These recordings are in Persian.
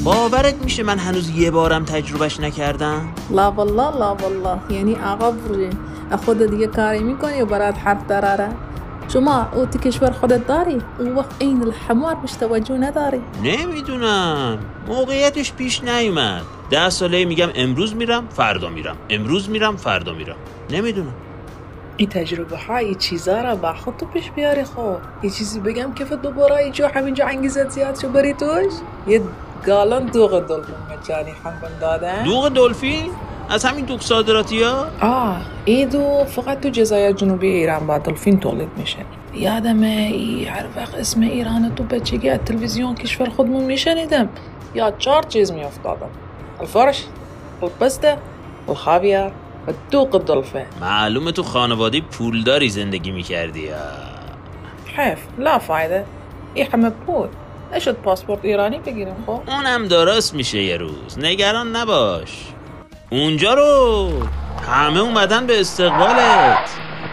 باورت میشه من هنوز یه بارم تجربهش نکردم؟ لا والله لا والله. یعنی آقا برجین خود دیگه کاری میکنی و برات حرف دراره؟ شما او تو کشور خودت داری؟ اون وقت این الحمار بهش توجه نداری؟ نمیدونم، موقعیتش پیش نیومد. 10 ساله میگم امروز میرم فردا میرم، امروز میرم فردا میرم. نمیدونم. این تجربه های چیزا را با خود تو پیش بیاری. خب یه چیزی بگم که دوباره اینجا همینجا انگیزت زیاد شو بری توش. یه گالون دوغ دلفین مجانی هم دادن. دوغ دلفین؟ از همین دوغ صادراتی ها؟ این دوغ فقط تو جزایر جنوبی ایران با دلفین تولید میشه. یادمه هر وقت اسم ایران تو بچگی از تلویزیون کشور خودمون میشنیدم یا 4 چیز میافتادم: الفرش، الپسته، الخاویار و دوغ دلفین. معلومه تو خانواده پولداری زندگی میکردی. حیف، لا فایده. این همه پول نشد پاسپورت ایرانی بگیریم. خب اونم درست میشه یه روز، نگران نباش. اونجا رو همه اومدن به استقبالت.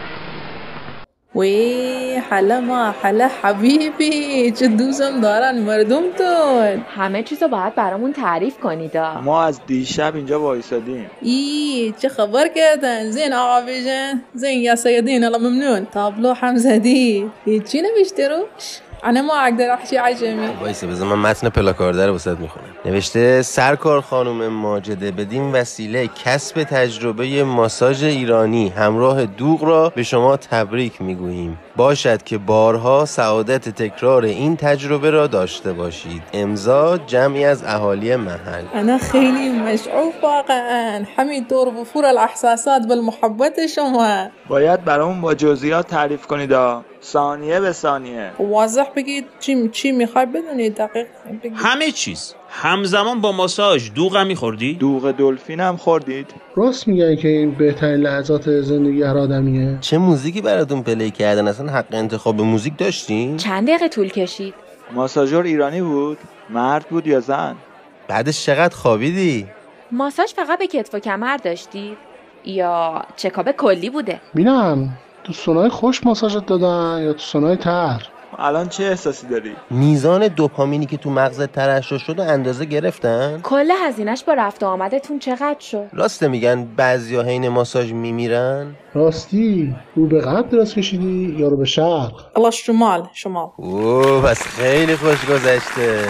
وی حالا ما حالا حبیبی چه دوستم دارن مردمتون. همه چیزو باید برامون تعریف کنید. ما از دیشب اینجا وایسادیم. چه خبر کردن؟ زین آقا بیجن؟ زین یا سیدین الله ممنون. تابلو هم زدی؟ چی نوشته روش؟ انا ما اقدر احكي عجمی. وایسه بذار من متن پلاکارده رو واسط میخونم. نوشته سرکار خانم ماجده بدین وسیله کسب تجربه ماساژ ایرانی همراه دوغ را به شما تبریک میگوییم. باشد که بارها سعادت تکرار این تجربه را داشته باشید. امضا جمعی از اهالی محل. انا خیلی مشعوف واقعا. همینطور وفور الاحساسات بالمحبت شما. باید برامون با جزئیات تعریف کنید ثانیه به ثانیه. واضح بگید چی میخوای بدونید. دقیق بگید. همه چیز. همزمان با ماساژ دوغ هم میخوردی؟ دوغ دلفین هم خوردید؟ راست میگن که این بهترین لحظات زندگی هر آدمیه. چه موزیکی براتون پلی کردن؟ اصلا حق انتخاب موزیک داشتین؟ چند دقیقه طول کشید؟ ماساژور ایرانی بود؟ مرد بود یا زن؟ بعدش چقدر خوابیدی؟ ماساژ فقط به کتف و کمر داشتید یا چکاپ کلی بوده؟ بینم دوستانای خوش ماساژت دادن یا دوستانای تر؟ الان چه احساسی داری؟ میزان دوپامینی که تو مغزت ترشح شد و اندازه گرفتن؟ کل هزینه‌اش با رفت و آمدتون چقدر شد؟ راسته میگن بعضیا حین ماساژ میمیرن؟ راستی رو به غرب دراز کشیدی یا رو به شرق؟ الله شمال. اوه بس خیلی خوش گذشته.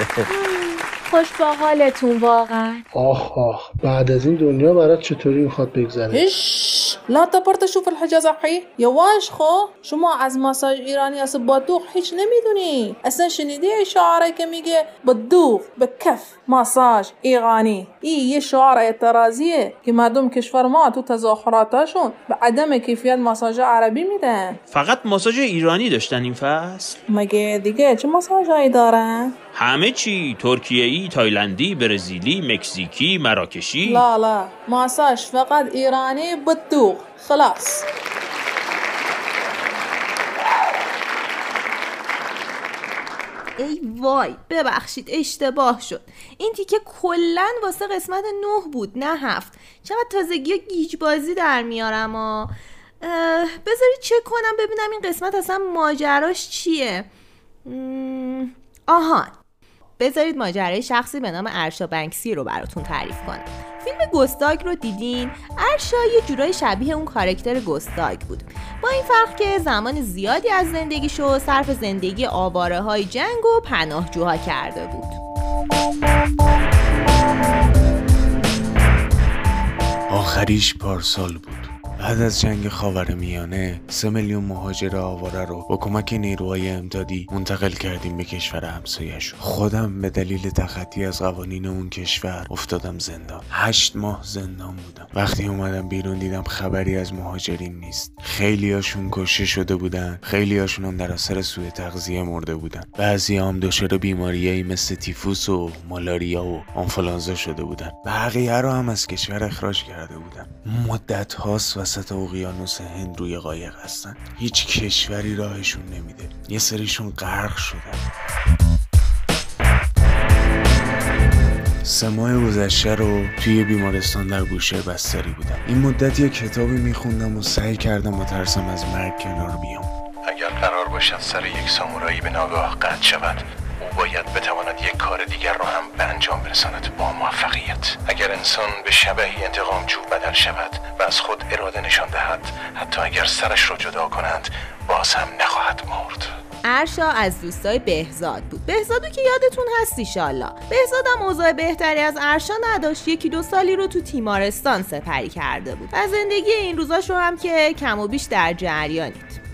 خوش با حالتون واقعا. آخ بعد از این دنیا برات چطوری میخواد بگذره؟ لا تبرت شوف الحجاز حی. یواش خو شما از ماساژ ایرانی اصلا با دوغ هیچ نمیدونی. اصلا شنیدی شعاره که میگه با دوغ به کف ماساژ ایرانی؟ این یه شعار اعتراضیه که مردم کشور ما تو تظاهراتاشون به عدم کیفیت ماساژ عربی میدن. فقط ماساژ ایرانی داشتن این فصل؟ مگه دیگه چه ماساژایی دارن؟ همه چی. ترکیه‌ای، تایلندی، برزیلی، مکزیکی، مراکشی. لا ماساژ فقط ایرانی بالدوغ. خلاص. ای وای ببخشید اشتباه شد. این تیکه کلن واسه قسمت 9 بود نه 7. چقدر تازگی و گیج بازی در میارم بذاری چک کنم ببینم این قسمت اصلا ماجراش چیه. آها بذارید ماجرای شخصی به نام ارشا بنکسی رو براتون تعریف کنم. فیلم گستاگ رو دیدین؟ ارشا یه جورای شبیه اون کاراکتر گستاگ بود، با این فرق که زمان زیادی از زندگیشو صرف زندگی آواره‌های جنگ و پناهجوها کرده بود. آخریش پارسال بود. بعد از جنگ خاورمیانه 3 میلیون مهاجر آواره رو با کمک نیروهای امدادی منتقل کردیم به کشور همسایه‌شون. خودم به دلیل تخطی از قوانین اون کشور افتادم زندان. 8 ماه زندان بودم. وقتی اومدم بیرون دیدم خبری از مهاجرین نیست. خیلیاشون کشته شده بودن، خیلیاشون هم در اثر سوء تغذیه مرده بودن. بعضی‌ها هم دچار بیماریایی مثل تیفوس و مالاریا و آنفولانزا شده بودن. بقیه رو هم از کشور اخراج کرده بودن. مدت هاست وسط اقیانوس هند روی قایق هستن. هیچ کشوری راهشون نمیده. یه سریشون غرق شدن. 3 ماه گذشته رو توی بیمارستان در بوشهر بستری بودم. این مدت یه کتابی میخوندم و سعی کردم و ترسم از مرگ کنار بیام. اگر قرار باشد سر یک سامورایی به ناگاه قطع شود، او باید بتواند یک کار دیگر را هم به انجام برساند با موفقیت. اگر انسان به شبحی انتقامجو بدل شود و از خود اراده نشان دهد، حتی اگر سرش را جدا کنند باز هم نخواهد مرد. ارشا از دوستای بهزاد بود. بهزادو که یادتون هست ایشالله. بهزاد هم اوضاع بهتری از ارشا نداشت. 1-2 سالی رو تو تیمارستان سپری کرده بود. و زندگی این روزاش رو هم که کم و بیش در جریانید.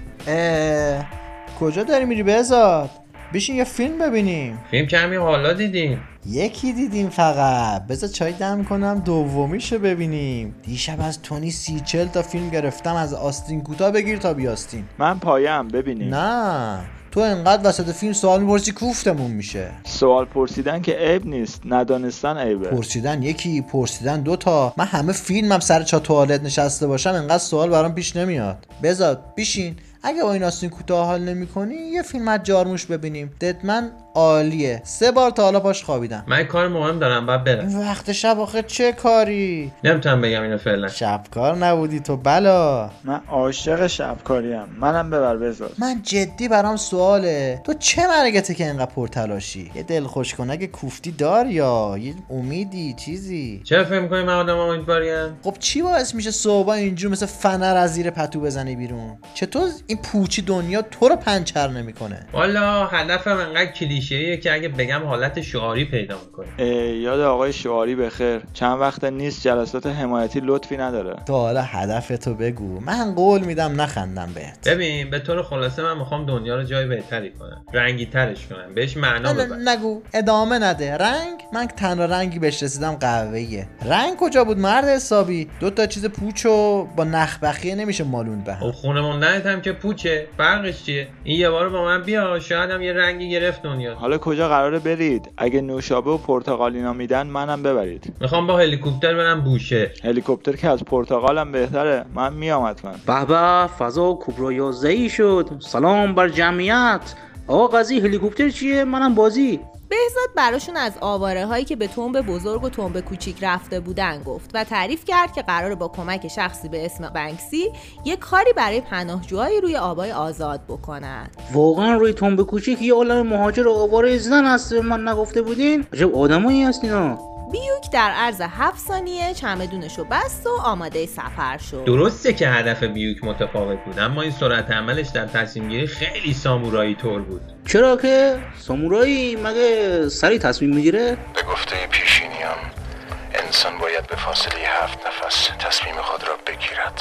کجا داری میری بهزاد؟ بشین یه فیلم ببینیم. فیلم که همین حالا دیدیم. یکی دیدیم فقط. بذار چای دم کنم دومیشو ببینیم. دیشب از تونی 30-40 تا فیلم گرفتم. از آستین کوتاه بگیر تا بیاستین. من پایم ببینیم. نه تو انقدر وسط فیلم سوال میپرسی کوفتمون میشه. سوال پرسیدن که عیب نیست، ندانستن عیبه. پرسیدن یکی، پرسیدن 2 تا. من همه فیلمم سر چا توالت نشسته باشم انقدر سوال برام پیش نمیاد. بذار بشین. اگه با این آستین کوتاه حال نمی‌کنی یه فیلم از جارموش ببینیم. ددمن عالیه. 3 بار تا حالا پاش خوابیدم. من کار مهم دارم بعد برم. این وقت شب آخه چه کاری؟ نمیتونم بگم اینو فعلا. شبکار نبودی تو بلا. من عاشق شبکاریم. منم ببر بذار. من جدی برام سواله. تو چه مرگته که اینقدر پرتلاشی؟ یه دل خوشکنک کوفتی دار یا یه امیدی چیزی؟ چرا فکر می‌کنی من آدم امیدواریم؟ خب چی باعث میشه صبح اینجور مثل فنر از زیر پتو بزنی بیرون؟ چطور این پوچی دنیا تو رو پنچر نمیکنه؟ والا هدفم انقدر کلیشه‌ایه که اگه بگم حالت شعاری پیدا میکنه. یاد آقای شعاری بخیر. چند وقت نیست جلسات حمایتی لطفی نداره. تو حالا هدفتو بگو. من قول میدم نخندم بهت. ببین به طور خلاصه من میخوام دنیا رو جای بهتری کنم. رنگی ترش کنم. بهش معنا بدم. نگو. ادامه نده. رنگ؟ من تنها رنگی بهش رسیدم قهوه‌ایه. رنگ کجا بود مرد حسابی؟ 2 تا چیز پوچو با نخ بخیه نمیشه مالون به هم. خونه موندنت هم که پوچه. فرقش چیه؟ این یه بار با من بیا شاید هم یه رنگی گرفت دنیا. حالا کجا قراره برید؟ اگه نوشابه و پرتقالینا میدن منم ببرید. میخوام با هلیکوپتر برم بوشه. هلیکوپتر که از پرتقالم بهتره. من میام حتما. به به فضا کبرا 11 شد. سلام بر جمعیت. آقا قضیه هلیکوپتر چیه؟ منم بازی. بهزاد براشون از آواره هایی که به تنب بزرگ و تنب کوچیک رفته بودن گفت و تعریف کرد که قراره با کمک شخصی به اسم بنکسی یه کاری برای پناهجوهای روی آبای آزاد بکنن. واقعا روی تنب کوچیک یه عالم مهاجر و آواره زن هست من نگفته بودین؟ عجب آدمایی هستینا. بیوک در عرض 7 ثانیه چمدونشو بست و آماده سفر شد. درسته که هدف بیوک متفاوت بود اما این سرعت عملش در تصمیم گیری خیلی سامورایی طور بود. چرا که سامورایی مگه سریع تصمیم میگیره؟ به گفته پیشینیان انسان باید به فاصله 7 نفس تصمیم خود را بگیرد.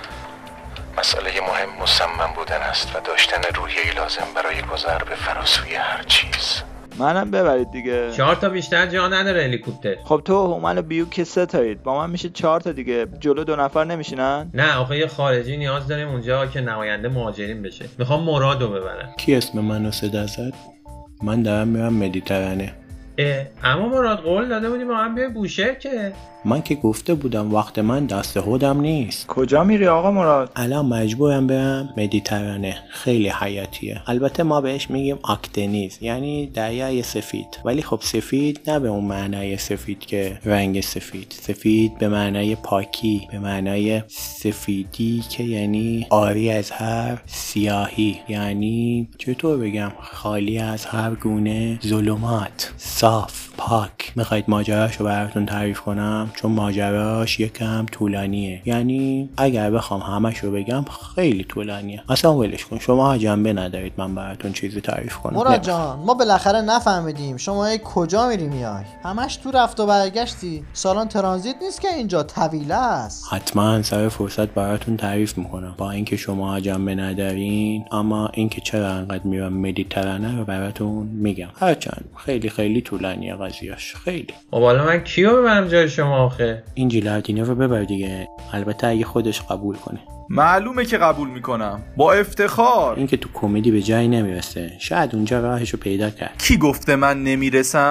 مسئله مهم مصمم بودن است و داشتن روحیه‌ای لازم برای گذر به فراسوی هر چیز. منم ببرید دیگه. 4 تا بیشتر جا نداره هلیکوپتر. خب تو هومن و بیوک که 3 تایید. با من میشه 4 تا دیگه. جلو 2 نفر نمیشینن؟ نه آخه یه خارجی نیاز داریم اونجا که نماینده مهاجرین بشه. میخوام مرادو ببرم. کی اسم منو صدا زد؟ من دارم میرم مدیترانه. اما مراد قول داده بودی با هم بیای بوشهر که. من که گفته بودم وقت من دست خودم نیست. کجا میری آقا مراد؟ الان مجبورم برم مدیترانه. خیلی حیاتیه. البته ما بهش میگیم آکتنیز یعنی دریای سفید. ولی خب سفید نه به اون معنای سفید که رنگ سفید. سفید به معنای پاکی، به معنای سفیدی که یعنی عاری از هر سیاهی، یعنی چطور بگم خالی از هر گونه ظلمات، صاف، پاک. میخواید ماجراشو براتون تعریف کنم؟ چون ماجراش یکم طولانیه. یعنی اگر بخوام همشو بگم خیلی طولانیه. اصلا ولش کن. شما جنبه ندارید من براتون چیزی تعریف کنم. مراد جان ما بالاخره نفهمیدیم شما کجا میری میای؟ همش تو رفت و برگشتی. سالن ترانزیت نیست که اینجا طویله است. حتما سر فرصت براتون تعریف میکنم. با اینکه شما جنبه ندارین اما اینکه چرا انقدر میرم مدیترانه رو براتون میگم. هرچند خیلی خیلی طولانیه قضیهش. خیلی. خب حالا من کیو ببرم جای شما آخه؟ این جیلاردینه رو ببر دیگه. البته اگه خودش قبول کنه. معلومه که قبول میکنم با افتخار. این که تو کمدی به جایی نمیرسه. شاید اونجا راهشو پیدا کرد. کی گفته من نمیرسم؟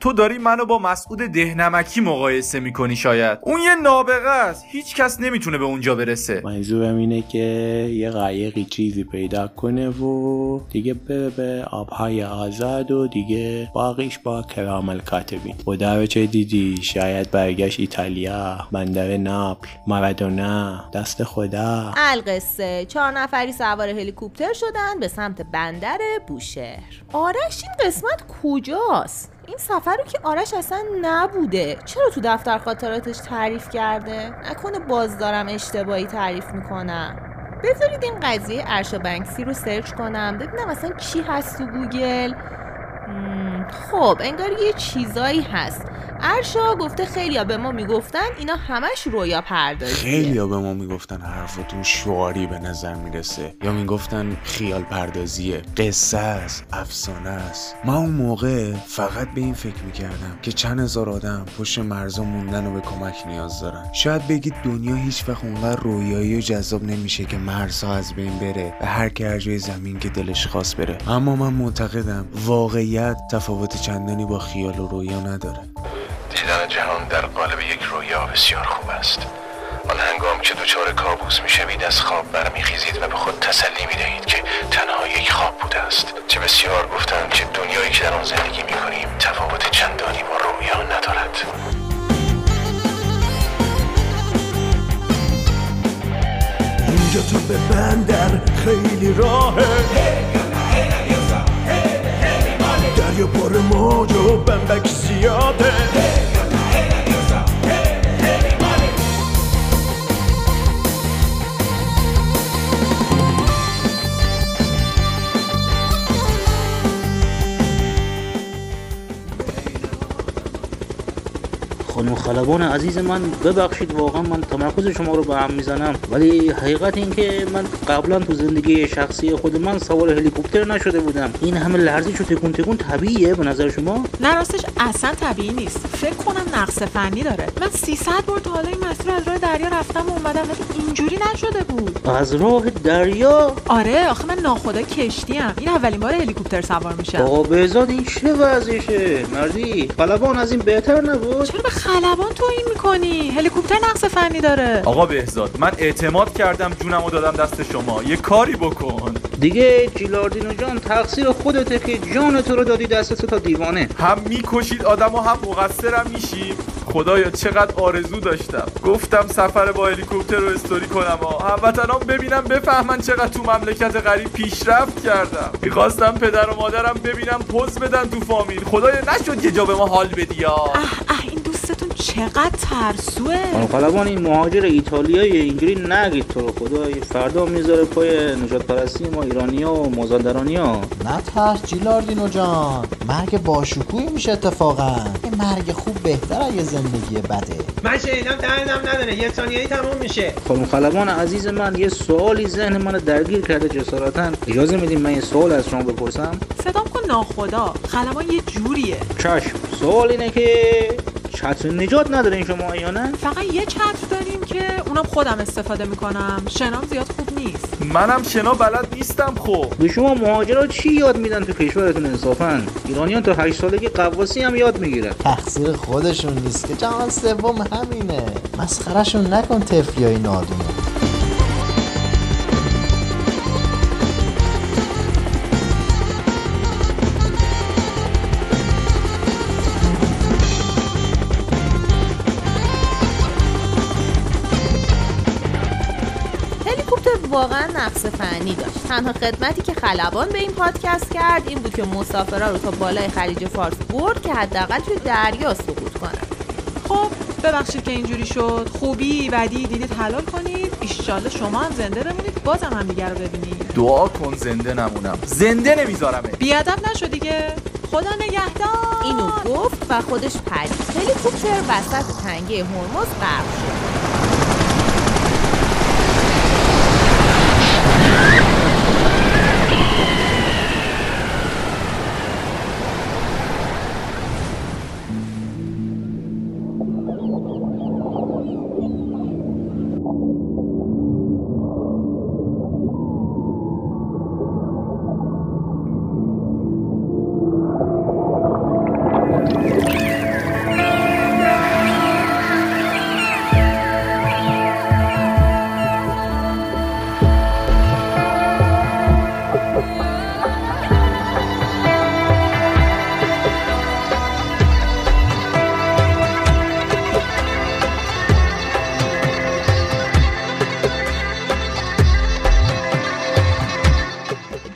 تو داری منو با مسعود دهنمکی مقایسه میکنی. شاید اون یه نابغه است، هیچ کس نمیتونه به اونجا برسه. منظورم اینه که یه قایقی چیزی پیدا کنه و دیگه بره به آبهای آزاد و دیگه باقیش با کرام الکاتبین. خدا رو چه دیدی؟ شاید برگشت ایتالیا، بندر ناپل، مارادونا، دست خدا. القصه 4 نفری سوار هلیکوپتر شدن به سمت بندر بوشهر. آرش این قسمت کجاست؟ این سفر رو که آرش اصلا نبوده، چرا تو دفتر خاطراتش تعریف کرده؟ نکنه باز دارم اشتباهی تعریف میکنم. بذارید این قضیه ارشا بنکسی رو سرچ کنم ببینم اصلا چی هست تو گوگل. خب انگار یه چیزایی هست. ارشا گفته خیلیا به ما میگفتن اینا همش رویا پردازیه. خیلیا به ما میگفتن حرفتون شعاری به نظر میرسه، یا میگفتن خیال پردازیه، قصه است، افسانه است. من اون موقع فقط به این فکر میکردم که چند هزار آدم پشت مرزا موندن و به کمک نیاز دارن. شاید بگید دنیا هیچ وقت اونقدر رویایی و جذاب نمیشه که مرزها از بین بره به هر کی جای زمین که دلش خواست بره، اما من معتقدم واقعیت تفاوت چندانی با خیال و رویا نداره. دیدن جهان در قالب یک رویا بسیار خوب است. آن هنگام که دچار کابوس میشوید از خواب برمیخیزید و به خود تسلی میدهید که تنها یک خواب بوده است. چه بسیار گفتند که دنیایی که در آن زندگی میکنیم تفاوت چندانی با رویا ندارد. اینجا تو به بندر خیلی راهه، دریا پر موج و بمبک زیاده. خانم خلبان عزیز من ببخشید واقعا من تمرکز شما رو به هم میزنم، ولی حقیقت این که من قبلا تو زندگی شخصی خود من سوار هلیکوپتر نشده بودم. این همه لرزش و تکون تکون طبیعیه به نظر شما؟ نه راستش اصلا طبیعی نیست، فکر کنم نقص فنی داره. من 300 بار تا حالا این مسیر از راه دریا رفتم و اومدم ولی اینجوری نشده بود. از راه دریا؟ آره آخه من ناخدا کشتیم، این اولین بار هلیکوپتر سوار میشم. آقا بهزاد این چه وضعشه؟ مردی خلبان از این بهتر نبود؟ چرا به خلبان توهین میکنی؟ هلیکوپتر نقص فنی داره. آقا بهزاد من اعتماد کردم جونمو دادم دست شما، یه کاری بکن دیگه. جیلاردینو جان تقصیر خودته که جان تو رو دادی دست تا دیوانه. هم میکشید آدمو هم مقصرم میشی. خدایا چقدر آرزو داشتم گفتم سفر با هلیکوپتر رو استوری کنم هموطنام ببینم بفهمن چقدر تو مملکت غریب پیشرفت کردم. میخواستم پدر و مادرم ببینم پوز بدن تو فامیل. خدایا نشد یه جا به ما حال بدی یا. این دوستتون چقدر ترسوه. خلبان این مهاجر ایتالیایی اینجوری نگید تو رو خدا، فردا میذاره پای نجات پرستی ما ایرانی‌ها و مازندرانی‌ها. نه ترس جیلاردینو جان، مرگ باشکوهی میشه اتفاقا. یه مرگ خوب بهتره یه زندگی بده. من شنیدم دردم نداره، یه ثانیه‌ای تموم میشه. خانم خلبان عزیز من یه سوالی ذهن منو درگیر کرده جسارتاً. اجازه میدین من یه سوال از شما بپرسم؟ صدام کن ناخدا، خلبان یه جوریه. چشم. سوال اینه که چتر نجات ندارین شما یا نه؟ فقط یه چتر داریم که اونم خودم استفاده میکنم، شنام زیاد خوب نیست. منم شنا بلد نیستم. خب به شما مهاجرا چی یاد میدن تو کشورتون انصافا؟ ایرانیان تا 8 سالگی قواسی هم یاد میگیرن. تقصیر خودشون نیست که جهان سوم همینه. مسخرهشون نکن طفلیای نادونه. واقعا نقص فنی داشت. تنها خدمتی که خلبان به این پادکست کرد این بود که مسافرها رو تا بالای خلیج فارس برد که حداقل توی دریا سقوط کنن. خب ببخشید که اینجوری شد. خوبی بدی دیدید حلال کنید. ایشالله شما هم زنده بمونید بازم هم دیگه رو ببینید. دعا کن زنده نمونم. زنده نمیذارمه. بیادب نشو دیگه. خدا نگهدار. اینو گفت و خودش پرید. هلیکوپتر وسط تنگه هرمز غرق شد.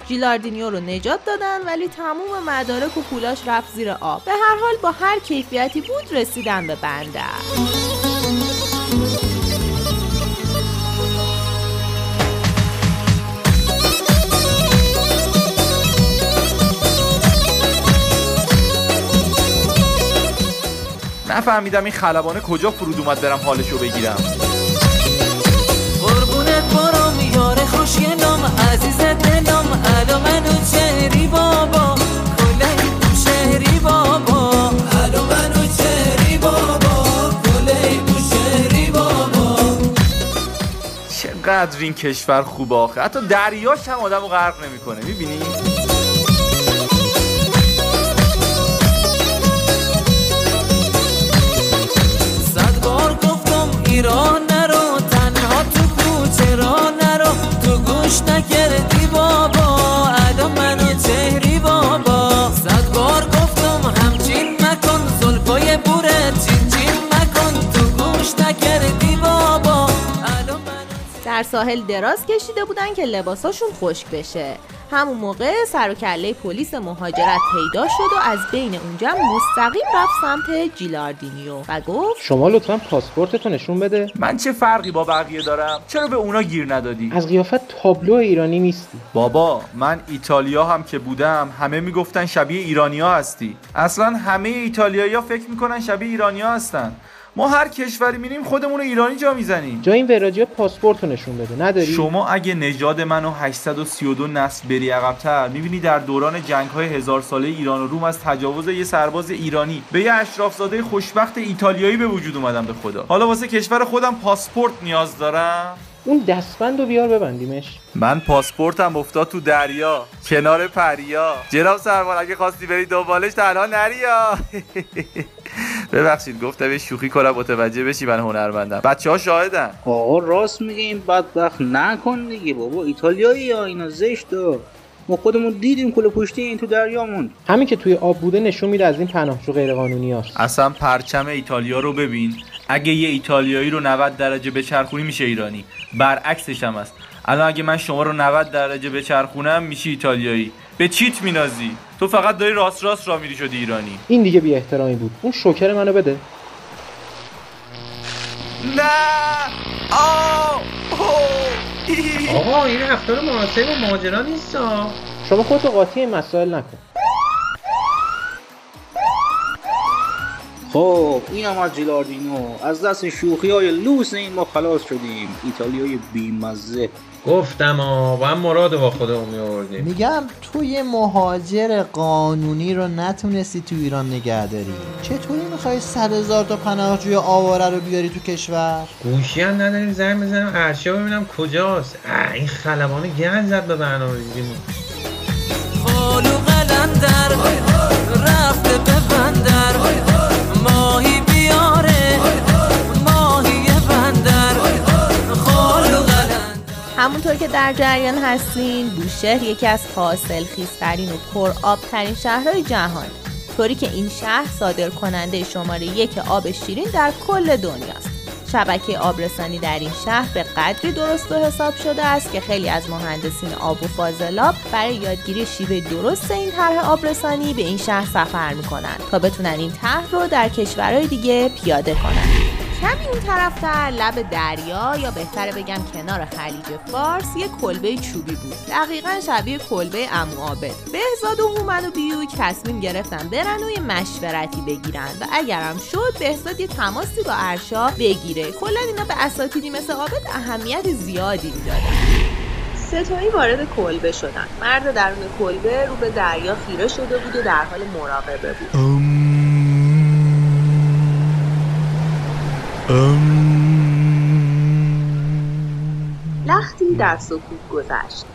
ژیلاردینیو رو نجات دادن ولی تموم مدارک و پولاش رفت زیر آب. به هر حال با هر کیفیتی بود رسیدن به بندر. نفهمیدم این خلبانه کجا فرود اومد برم حالشو بگیرم. قربونت برم یار خوشگلم عزیز دلم الو منو چهری بابا کلای تو شهری بابا الو منو چهری بابا کلای تو شهری بابا. چقدر این کشور خوبه آخه، حتی دریاش هم آدمو غرق نمیکنه. میبینی؟ ایران نرو تنها تو کوچه را نرو تو گوش نکردی بابا الان منو چهری بابا. 100 بار گفتم همچین مکن زلفای بوره چین چین مکن تو گوش نکردی بابا. در ساحل دراز کشیده بودن که لباساشون خشک بشه. همون موقع سر و کله پلیس مهاجرت پیدا شد و از بین اونجا مستقیم رفت سمت ژیلاردینیو و گفت شما لطفاً پاسپورتتو نشون بده. من چه فرقی با بقیه دارم؟ چرا به اونا گیر ندادی؟ از قیافت تابلو ایرانی نیستی. بابا من ایتالیا هم که بودم همه میگفتن شبیه ایرانیا هستی. اصلا همه ایتالیایی‌ها فکر میکنن شبیه ایرانیا هستن. ما هر کشوری میریم خودمون رو ایرانی جا میزنیم. جای این وراجی پاسپورتو نشون بده نداری؟ شما اگه نژاد منو 832 نسل بری عقب‌تر میبینی در دوران جنگ‌های 1000 ساله ایران و روم از تجاوز یه سرباز ایرانی به یه اشرافزاده خوشبخت ایتالیایی به وجود اومدم. به خدا حالا واسه کشور خودم پاسپورت نیاز دارم؟ اون دستبندو بیار ببندیمش. من پاسپورتم افتاد تو دریا کنار پریا. جناب سربان اگه خواستی بری دنبالش تنها نریا. ببخشید گفتم یه شوخی کنم متوجه بشی من هنرمندم. بچه‌ها شاهدن. آقا راست میگه این بدبخت نکن دیگه بابا. ایتالیایی یا اینا زشته. ما خودمون دیدیم کل پشتی این تو دریامون. همین که توی آب بوده نشون میده از این پناهجو غیر قانونی هست. اصلا پرچم ایتالیا رو ببین. اگه یه ایتالیایی رو 90 درجه بچرخونی میشه ایرانی. برعکسش هم است. الان اگه من شما رو 90 درجه بچرخونم میشی ایتالیایی. به چیت مینازی؟ تو فقط داری راست را میری شدی ایرانی. این دیگه بی احترامی بود. اون شوکر منو بده. نه آقا این رفتار مناسب مهاجران نیست. شما خودتو قاطی این مسائل نکن. خب این هم از ژیلاردینیو. از دست شوخی‌های لوس این ما خلاص شدیم. ایتالیای بیمزه. گفتم با هم مراد با خودمون می‌آوردیم. میگم تو یه مهاجر قانونی رو نتونستی تو ایران نگه داری، چطوری میخوای 100,000 تا پناهجوی آواره رو بیاری تو کشور؟ گوشی هم نداریم زنگ بزنم ارشیا ببینم کجاست. این خلبانه گند زد به برنامه‌ریزیمون. خالو قلندر رفته به بندر ماهی بیاره ماهی بندر خالو قلندر. همونطور که در جریان هستین بوشهر یکی از حاصلخیزترین و پرآبترین شهرهای جهان، طوری که این شهر صادر کننده شماره 1 آب شیرین در کل دنیاست. شبکه آبرسانی در این شهر به قدری درست و حساب شده است که خیلی از مهندسین آب و فاضلاب برای یادگیری شیوه درست این طرح آبرسانی به این شهر سفر میکنن تا بتونن این طرح رو در کشورهای دیگه پیاده کنن. کمی اون طرفتر لب دریا یا بهتره بگم کنار خلیج فارس یک کلبه چوبی بود، دقیقاً شبیه کلبه عمو عابد. بهزاد و هومن و بیوک تصمیم گرفتن برن و یه مشورتی بگیرن و اگرم شد بهزاد یه تماسی با ارشا بگیره. کلاً اینا به اساتیدی مثل عابد اهمیت زیادی میدادن. ستایی وارد کلبه شدن. مرد درون کلبه رو به دریا خیره شده بود و در حال مراقبه بود. لختی در سکوت گذشت.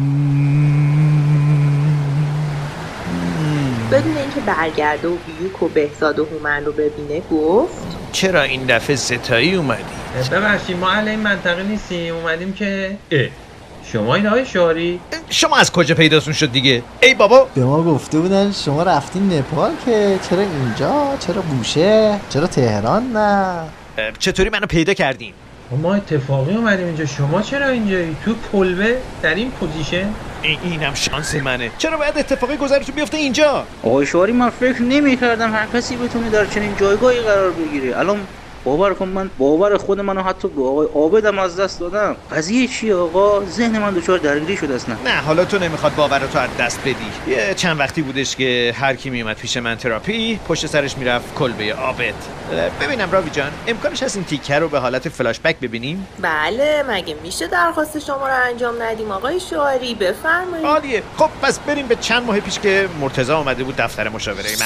بدون اینکه برگرده و بیوک و بهزاد و هومن رو ببینه گفت چرا این دفعه ستایی اومدی؟ ببخشید ما اهل این منطقه نیستیم، اومدیم که شما این های شعاری؟ شما از کجا پیداتون شد دیگه؟ ای بابا به ما گفته بودن شما رفتین نپال، که چرا اینجا؟ چرا بوشهر؟ چرا تهران نه؟ چطوری منو پیدا کردین؟ ما اتفاقی اومدیم اینجا، شما چرا اینجایی؟ تو کلبه در این پوزیشن؟ اینم شانس منه. چرا باید اتفاقی گذرتون بیفته اینجا؟ آقای شواری من فکر نمی‌کردم هر کسی بتونه در چنین جایگاهی قرار بگیره. الان باور کن من باور خود منو حتی به آقای عابدم از دست دادم. قضیه چیه آقا؟ ذهن من دچار درگیری شده است. نه حالا تو نمیخواد باورتو از دست بدی. یه چند وقتی بودش که هر کی میومد پیش من تراپی پشت سرش میرفت کلبه عابد. ببینم راوی جان امکانش هست این تیکه رو به حالت فلاش بک ببینیم؟ بله مگه میشه درخواست شما رو انجام ندیم آقای شواری؟ بفرمایید. عالیه. خب پس بریم به چند ماه پیش که مرتضی اومده بود دفتر مشاوره من.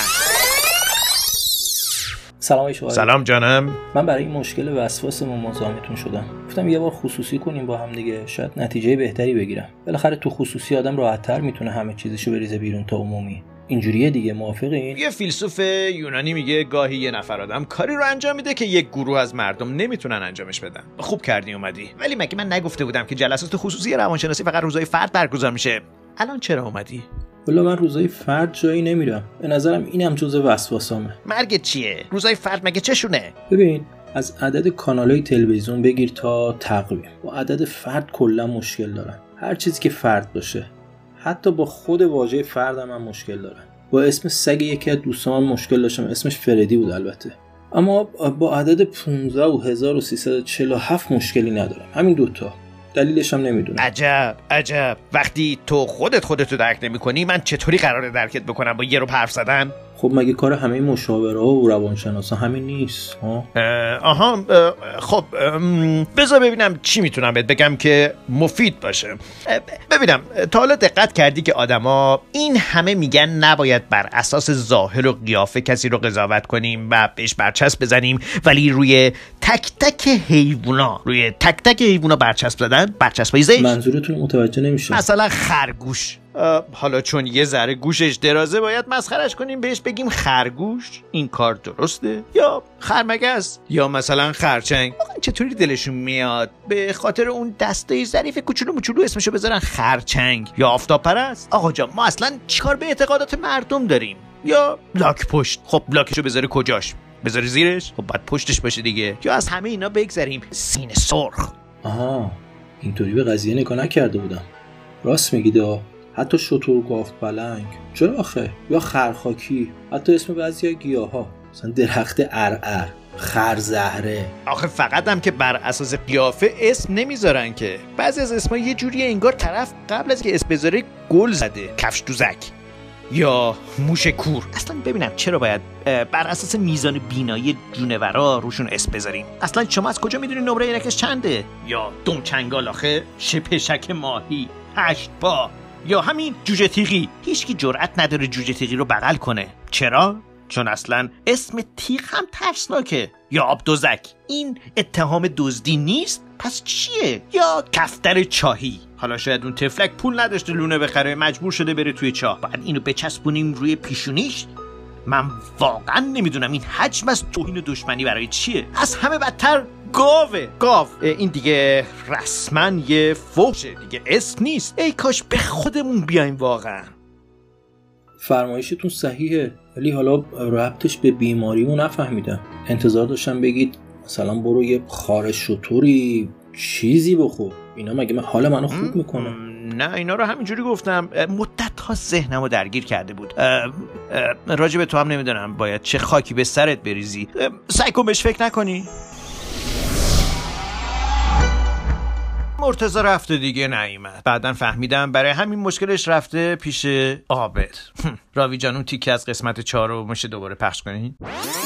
سلام شوهر. سلام جانم. من برای این مشکل وسواسمون مزاحمتون شدم. گفتم یه بار خصوصی کنیم با هم دیگه، شاید نتیجه بهتری بگیرم. بالاخره تو خصوصی آدم راحت‌تر میتونه همه چیزشو بریزه بیرون تا عمومی. اینجوریه دیگه، موافقین؟ یه فیلسوف یونانی میگه گاهی یه نفر آدم کاری رو انجام میده که یک گروه از مردم نمیتونن انجامش بدن. خوب کردی اومدی. ولی مگه من نگفته بودم که جلسات خصوصی روانشناسی فقط روزهای فرد برگزار میشه؟ الان چرا اومدی؟ والا من روزای فرد جایی نمیرم. به نظرم اینم جزء وسواسامه. مرگ چیه؟ روزای فرد مگه چشونه؟ ببین از عدد کانالای تلویزیون بگیر تا تقویم، با عدد فرد کلا مشکل دارم. هر چیزی که فرد باشه، حتی با خود واژه فردم هم مشکل دارم. با اسم سگ یکی از دوستان مشکل داشتم، اسمش فردی بود البته. اما با عدد 15 و 1347 مشکلی ندارم. همین دوتا. دلیلش هم نمیدونم. عجب. وقتی تو خودتو درک نمی‌کنی من چطوری قراره درکت بکنم با یه رو حرف زدن؟ خب مگه کار همه مشاورها و روانشناسا همین نیست ها؟ خب بذار ببینم چی میتونم بهت بگم که مفید باشه. ببینم تا حالا دقت کردی که آدما این همه میگن نباید بر اساس ظاهر و قیافه کسی رو قضاوت کنیم و بهش برچسب بزنیم، ولی روی تک تک حیونا برچسب زدن؟ برچسبای زشت. منظورتون متوجه نمیشه. مثلا خرگوش. حالا چون یه ذره گوشش درازه باید مسخرش کنیم بهش بگیم خرگوش؟ این کار درسته؟ یا خرمگس؟ یا مثلا خرچنگ؟ چطوری دلشون میاد به خاطر اون دسته ظریف کوچولو موچولو اسمشو بذارن خرچنگ یا آفتاب پرست؟ آقا جان ما اصلا چیکار به اعتقادات مردم داریم؟ یا لاک پشت. خب لاکشو بذاره کجاش؟ بذاره زیرش؟ خب باید پشتش باشه دیگه. یا از همه اینا بگذریم سینه سرخ. آها اینطوری به قضیه نگاه نکرده بودم. راست میگید. حتی شتر گاف پلنگ، چرا آخه؟ یا خرخاکی، حتی اسم بعضی گیاها، مثلا درخت ارعر، خرزهره. آخه فقط هم که بر اساس قیافه اسم نمیذارن که. بعضی از اسما یه جوریه انگار طرف قبل از که اسم بذاره گل زده. کفش دوزک یا موش کور. اصلا ببینم چرا باید بر اساس میزان بینایی جونورا روشون اسم بذاریم؟ اصلا شما از کجا میدونی نمره اینکش چنده؟ یا دم چنگال آخه، شپشک ماهی، 8 پا، یا همین جوجه تیغی. هیچکی جرأت نداره جوجه تیغی رو بغل کنه. چرا؟ چون اصلا اسم تیغ هم ترسناکه. یا آب دوزک. این اتهام دزدی نیست؟ پس چیه؟ یا کفتر چاهی. حالا شاید اون تفلک پول نداشته لونه بخره، مجبور شده بره توی چاه. بعد اینو بچسبونیم روی پیشونیش؟ من واقعا نمیدونم این حجم از توهین و دشمنی برای چیه. از همه بدتر گاو. این دیگه رسما یه فحشه دیگه، اسم نیست. ای کاش به خودمون بیایم واقعا. فرمایشتون صحیحه، ولی حالا ربطش به بیماریمو نفهمیدم. انتظار داشتم بگید مثلا برو یه خار شتوری چیزی بخور. اینا مگه حال منو خوب میکنه؟ نه اینا رو همینجوری گفتم. مدت ها ذهنمو درگیر کرده بود. راجع به تو هم نمیدونم باید چه خاکی به سرت بریزی. سعی کن بهش فکر نکنی. مرتضی رفته دیگه نیومد. بعدن فهمیدم برای همین مشکلش رفته پیش عابد. راوی جان اون تیکه از قسمت 4 رو میشه دوباره پخش کنی؟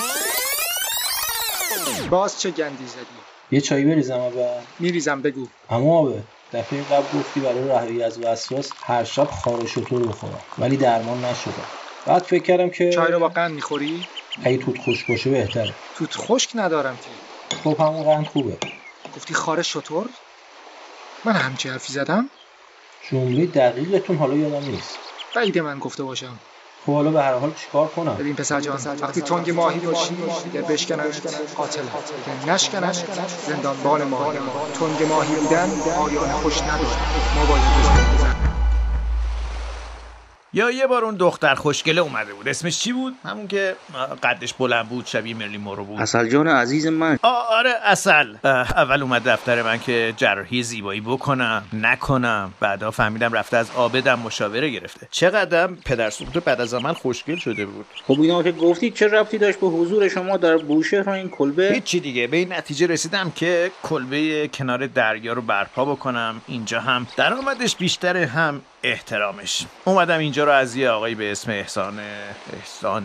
باز چه گندی زدی؟ یه چایی بریزم اول؟ میریزم بگو. اما عابد دفعه قبل گفتی برای رهایی از وسواس هر شب خار شتر بخورم، ولی درمان نشدم. بعد فکر کردم که چای رو با قند میخوری؟ اگه توت خشک باشه بهتره. توت خشک ندارم که. خب همون قند خوبه. گفتی خار شتر؟ من همچه حرفی زدم؟ جمله دقیقتون حالا یادم نیست. بعیده من گفته باشم. خب حالا به هر حال چیکار کنم؟ ببین پسر جان، وقتی تنگ ماهی باشی یا بشکنن قاتل، یا نشکنن زندانبان ماهی. تنگ ماهی بودن پایان خوش نداره. ما باید بزنیم. یا یه بار اون دختر خوشگله اومده بود، اسمش چی بود؟ همون که قدش بلند بود، شبیه مرلین مونرو بود. عسل جان عزیز من. آره عسل. اول اومد دفتر من که جراحی زیبایی بکنم نکنم، بعدا فهمیدم رفته از عابدم مشاوره گرفته. چقدرم پدر سوخت بعد از من خوشگل شده بود. خب اینا که گفتی چه ربطی داشت به حضور شما در بوشهر و این کلبه؟ هیچی دیگه، به این نتیجه رسیدم که کلبه کنار دریا رو برپا بکنم. اینجا هم درآمدش بیشتره، هم احترامش. اومدم اینجا رو از یه آقایی به اسم احسان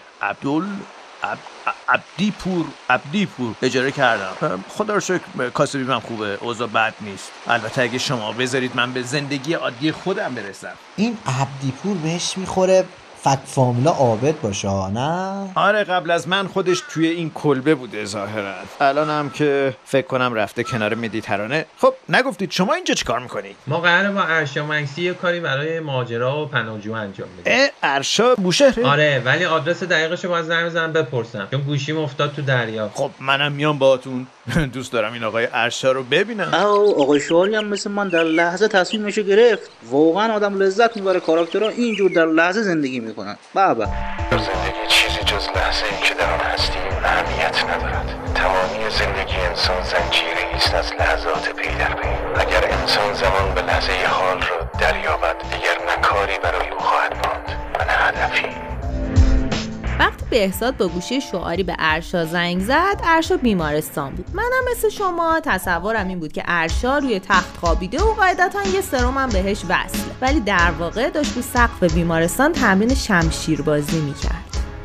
عبدیپور اجاره کردم. خدا رو شکر کاسبی من خوبه، اوضاع بد نیست. البته اگه شما بذارید من به زندگی عادی خودم برسم. این عبدیپور بهش میخوره فک فامیلا عابد باشه نه؟ آره قبل از من خودش توی این کلبه بوده ظاهرا. الان هم که فکر کنم رفته کنار مدیترانه. خب نگفتید شما اینجا چیکار میکنید؟ ما قراره با ارشا منکسی یه کاری برای ماجرا و پناهجو انجام بدیم. ارشا بوشهره؟ آره ولی آدرس دقیقشو باید زنگ بزنم بپرسم چون گوشیم افتاد تو دریا. خب منم میام باهاتون. دوست دارم این آقای ارشا رو ببینم. آقای شواری هم مثل من در لحظه تصمیمش گرفت. واقعا آدم لذت میبره کاراکترها اینجور در لحظه زندگی میکنن. بابا زندگی چیزی جز لحظه ای که در آن هستیم اهمیت ندارد. تمامی زندگی انسان زنجیری است از لحظات پی در پی. اگر انسان زمان به لحظه حال را دریابد دیگر نه کاری برای او خواهد ماند و نه هدفی. وقتی بهزاد با گوشی شعاری به ارشا زنگ زد، ارشا بیمارستان بود. منم مثل شما تصورم این بود که ارشا روی تخت خوابیده و قاعدتا یه سرمم بهش وصله، ولی در واقع داشت رو سقف بیمارستان تمرین شمشیربازی میکرد.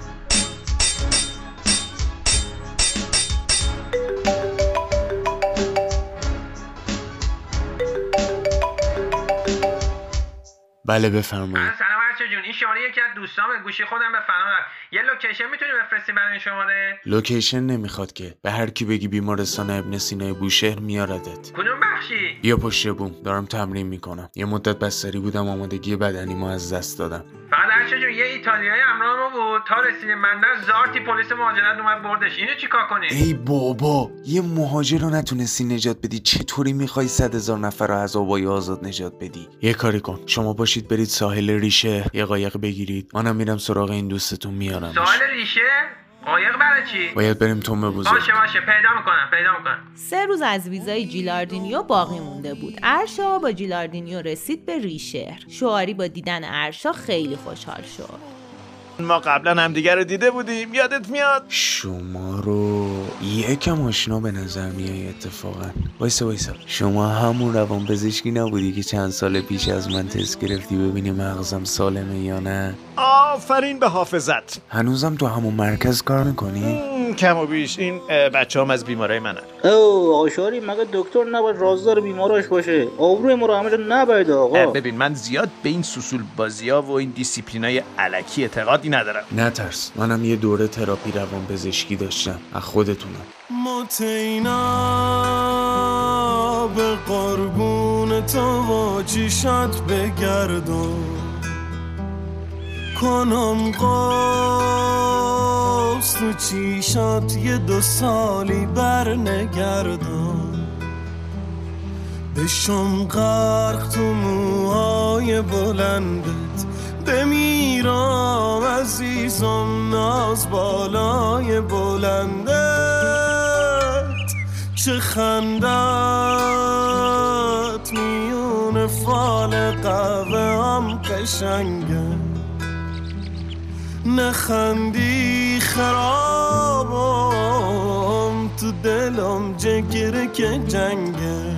بله بفرمایید. سلام ارشا جون، این شماره یکی از دوستام گوشی خودم به فنا رفت. یه لوکیشن میتونی بفرستی برای این شماره؟ لوکیشن نمیخواد که. به هر کی بگی بیمارستان ابن سینا بوشهر میاردت. کدوم بخشی؟ بیا پشت بوم، دارم تمرین میکنم. یه مدت بستری بودم، آمادگی بدنی ما از دست دادم. فقط ارشا جون یه ایتالیایی همراه ما بود، تا رسیدیم بندر زارتی پلیس مهاجرت اومد بردش. اینو چیکار کنیم؟ ای بابا، یه مهاجر رو نتونستی نجات بدی، چطوری میخوای 100,000 نفر رو از آبای آزاد نجات بدی؟ یه کاری کن، شما باشید برید ساحل ریشه، یه قایق بگیرید، منم میرم سراغ این دوستتون میارم. ساحل ریشه؟ قایق برای چی؟ باید بریم تومه بزرگ. باشه پیدا میکنم. 3 روز از ویزای جیلاردینیو باقی مونده بود. ارشا با جیلاردینیو رسید به ریشهر. شعاری با دیدن ارشا خیلی خوشحال شد. ما قبلا هم دیگر رو دیده بودیم، یادت میاد؟ شما رو یکم آشنا به نظر میای اتفاقا. وایسا شما همون روان پزشکی نبودی که چند سال پیش از من تست گرفتی ببینی مغزم سالمه یا نه؟ آفرین به حافظت. هنوزم تو همون مرکز کار میکنی؟ کم و بیش. این بچه هم از بیمارای منن. آقا شاری مگه دکتر نباید رازدار بیماراش باشه؟ آبروی ما رو همه جا نباید آقا. ببین من زیاد به این سوسول بازی‌ها و این دیسیپلینای الکی اعتقادی ندارم. نترس، منم یه دوره تراپی روان پزشکی داشتم، از خودتونم. متینا به قربون تو و چیشات بگردم، کنم قوز تو چیشات یه 2 سالی بر نگردم، بشم غرق تو موهای بلندت، بمیرم عزیزم ناز بالای بلندت، چه خندت میون فال قهوه هم قشنگه، نخندی خرابم تو دلم جگره که جنگه،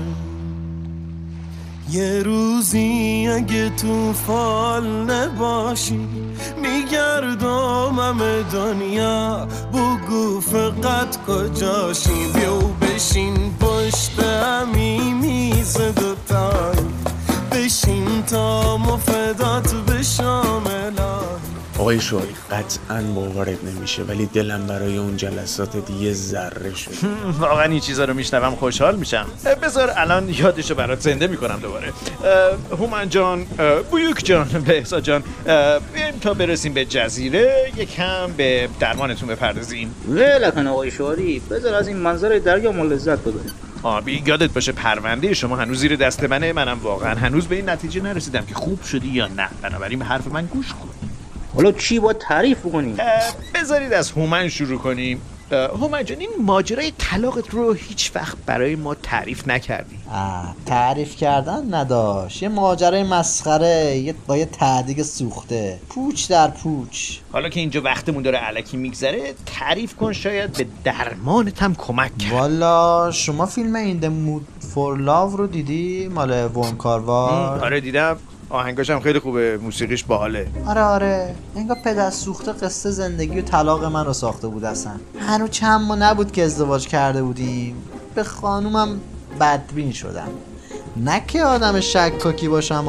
یه روزی اگه تو فال نباشی میگردم همه دنیا، بگو فقط کجاشی، بیو بشین پشت همی میز دوتایی، بشین تا مفدات بشم الهی. آقای شوری قطعاً باورت نمیشه ولی دلم برای اون جلسات دیگه ذره شد. واقعا این چیزا رو میشنوم خوشحال میشم. بذار الان یادشو برات زنده میکنم دوباره. هومن جان، بویوک جان، بهزاد جان، بیایم تا برسیم به جزیره یکم به درمانتون بپردازیم. ولکن آقای شوری، بذار از این منظره دریا ما لذت ببریم. یادت باشه پرونده شما هنوز زیر دست منم واقعا هنوز به این نتیجه نرسیدم که خوب شدی یا نه، بنابراین به حرف من گوش کن. حالا چی باید تعریف بکنیم؟ بذارید از هومن شروع کنیم. هومن جان، این ماجرای طلاقت رو هیچ وقت برای ما تعریف نکردی. تعریف کردن نداشت، یه ماجرای مسخره با یه تعدیق سوخته، پوچ در پوچ. حالا که اینجا وقتمون داره الکی میگذره، تعریف کن، شاید به درمانت هم کمک کرد. والا شما فیلم این The Mood for Love رو دیدی؟ مال ون کاروار؟ آره دیدم، آهنگاش هم خیلی خوبه، موسیقیش باحاله. آره انگار پدر سوخته قصه زندگی و طلاق من رو ساخته بود. اصلا هنوز چند ماه نبود که ازدواج کرده بودیم، به خانومم بدبین شدم. نه که آدم شکاکی باشم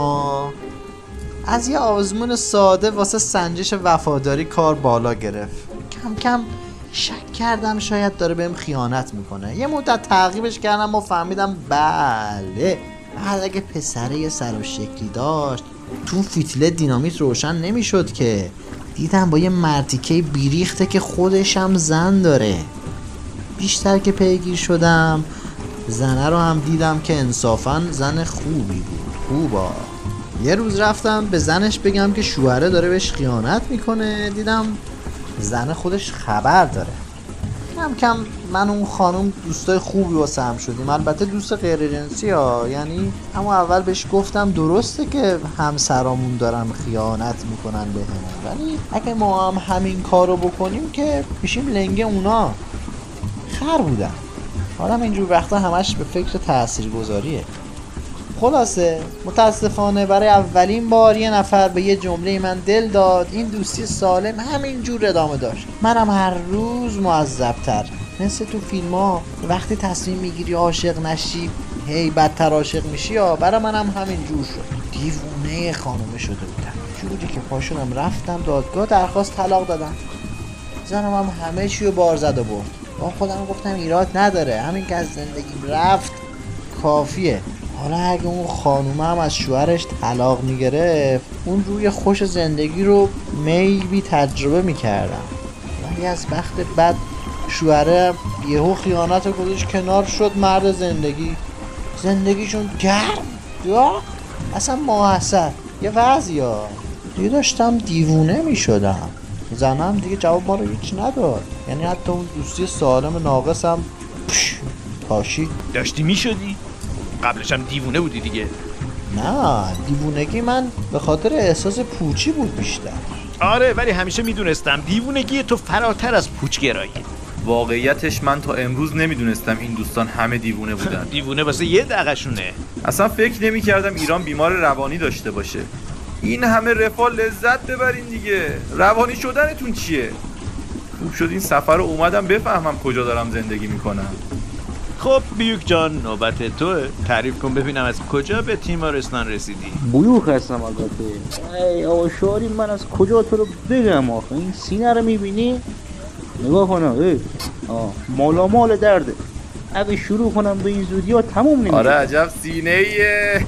از یه آزمون ساده واسه سنجش وفاداری کار بالا گرفت. کم کم شک کردم شاید داره بهم خیانت میکنه. یه مدت تعقیبش کردم و فهمیدم بله، بعد اگه پسره یه سر و شکلی داشت تو فیتله دینامیت روشن نمیشد که. دیدم با یه مرتیکه بیریخته که خودشم زن داره. بیشتر که پیگیر شدم زنه رو هم دیدم که انصافا زن خوبی بود. خوبا. یه روز رفتم به زنش بگم که شوهره داره بهش خیانت میکنه، دیدم زن خودش خبر داره. کم کم من و اون خانم دوستای خوبی واسه هم شدیم، البته دوست غیر جنسی ها، یعنی اما اول بهش گفتم درسته که همسرامون دارن خیانت میکنن بهمون، ولی اگه ما هم همین کارو بکنیم که میشیم لنگه اونا. خر بودم. حالا اینجور وقتا همش به فکر تاثیرگذاریه. خلاصه متاسفانه برای اولین بار یه نفر به یه جمله من دل داد. این دوستی سالم همینجور ادامه داشت. منم هر روز معذب‌تر، مثل تو فیلم ها وقتی تصمیم میگیری عاشق نشی هی بدتر عاشق میشی. برای منم همینجور شد. دیوونه خانومه شده بودم، جوری که پاشونم رفتم دادگاه درخواست طلاق دادم. زنم هم همه چی رو بار زد و برد. با خودم گفتم ایراد نداره، همین که از زندگیم رفت کافیه. حالا اگه اون خانومه هم از شوهرش طلاق میگرفت، اون روی خوش زندگی رو میبی تجربه میکردم. ولی از بخت بد شوهره یهو خیانت رو گذاشت کنار، شد مرد زندگیشون گرم یا اصلا ماحصل یه وضعیا. دیگه داشتم دیوونه میشدم. زنم دیگه جواب ما رو هیچ نداد، یعنی حتی اون دوستی سالم ناقصم پاشی. داشتی میشدی؟ قبلش هم دیوونه بودی دیگه. نه، دیوونگی من به خاطر احساس پوچی بود بیشتر. آره، ولی همیشه میدونستم دیوونگی تو فراتر از پوچگرایی. واقعیتش من تا امروز نمیدونستم این دوستان همه دیوونه بودن. دیوونه واسه یه دقیقشونه. اصلا فکر نمیکردم ایران بیمار روانی داشته باشه. این همه رفاه لذت ببرین دیگه. روانی شدنتون چیه؟ خوب شد این سفر رو اومدم بفهمم کجا دارم زندگی میکنم. خب بیوک جان، نوبت توه. تعریف کن ببینم از کجا به تیمارستان رسیدی. بیوک هستم البته. ای آقا شاری، من از کجا تو رو بگم آخه؟ این سینه رو میبینی؟ نگاه کنم مالا مال درده. اگه شروع کنم به این زودی ها تموم نمیشه. آره عجب سینه ایه.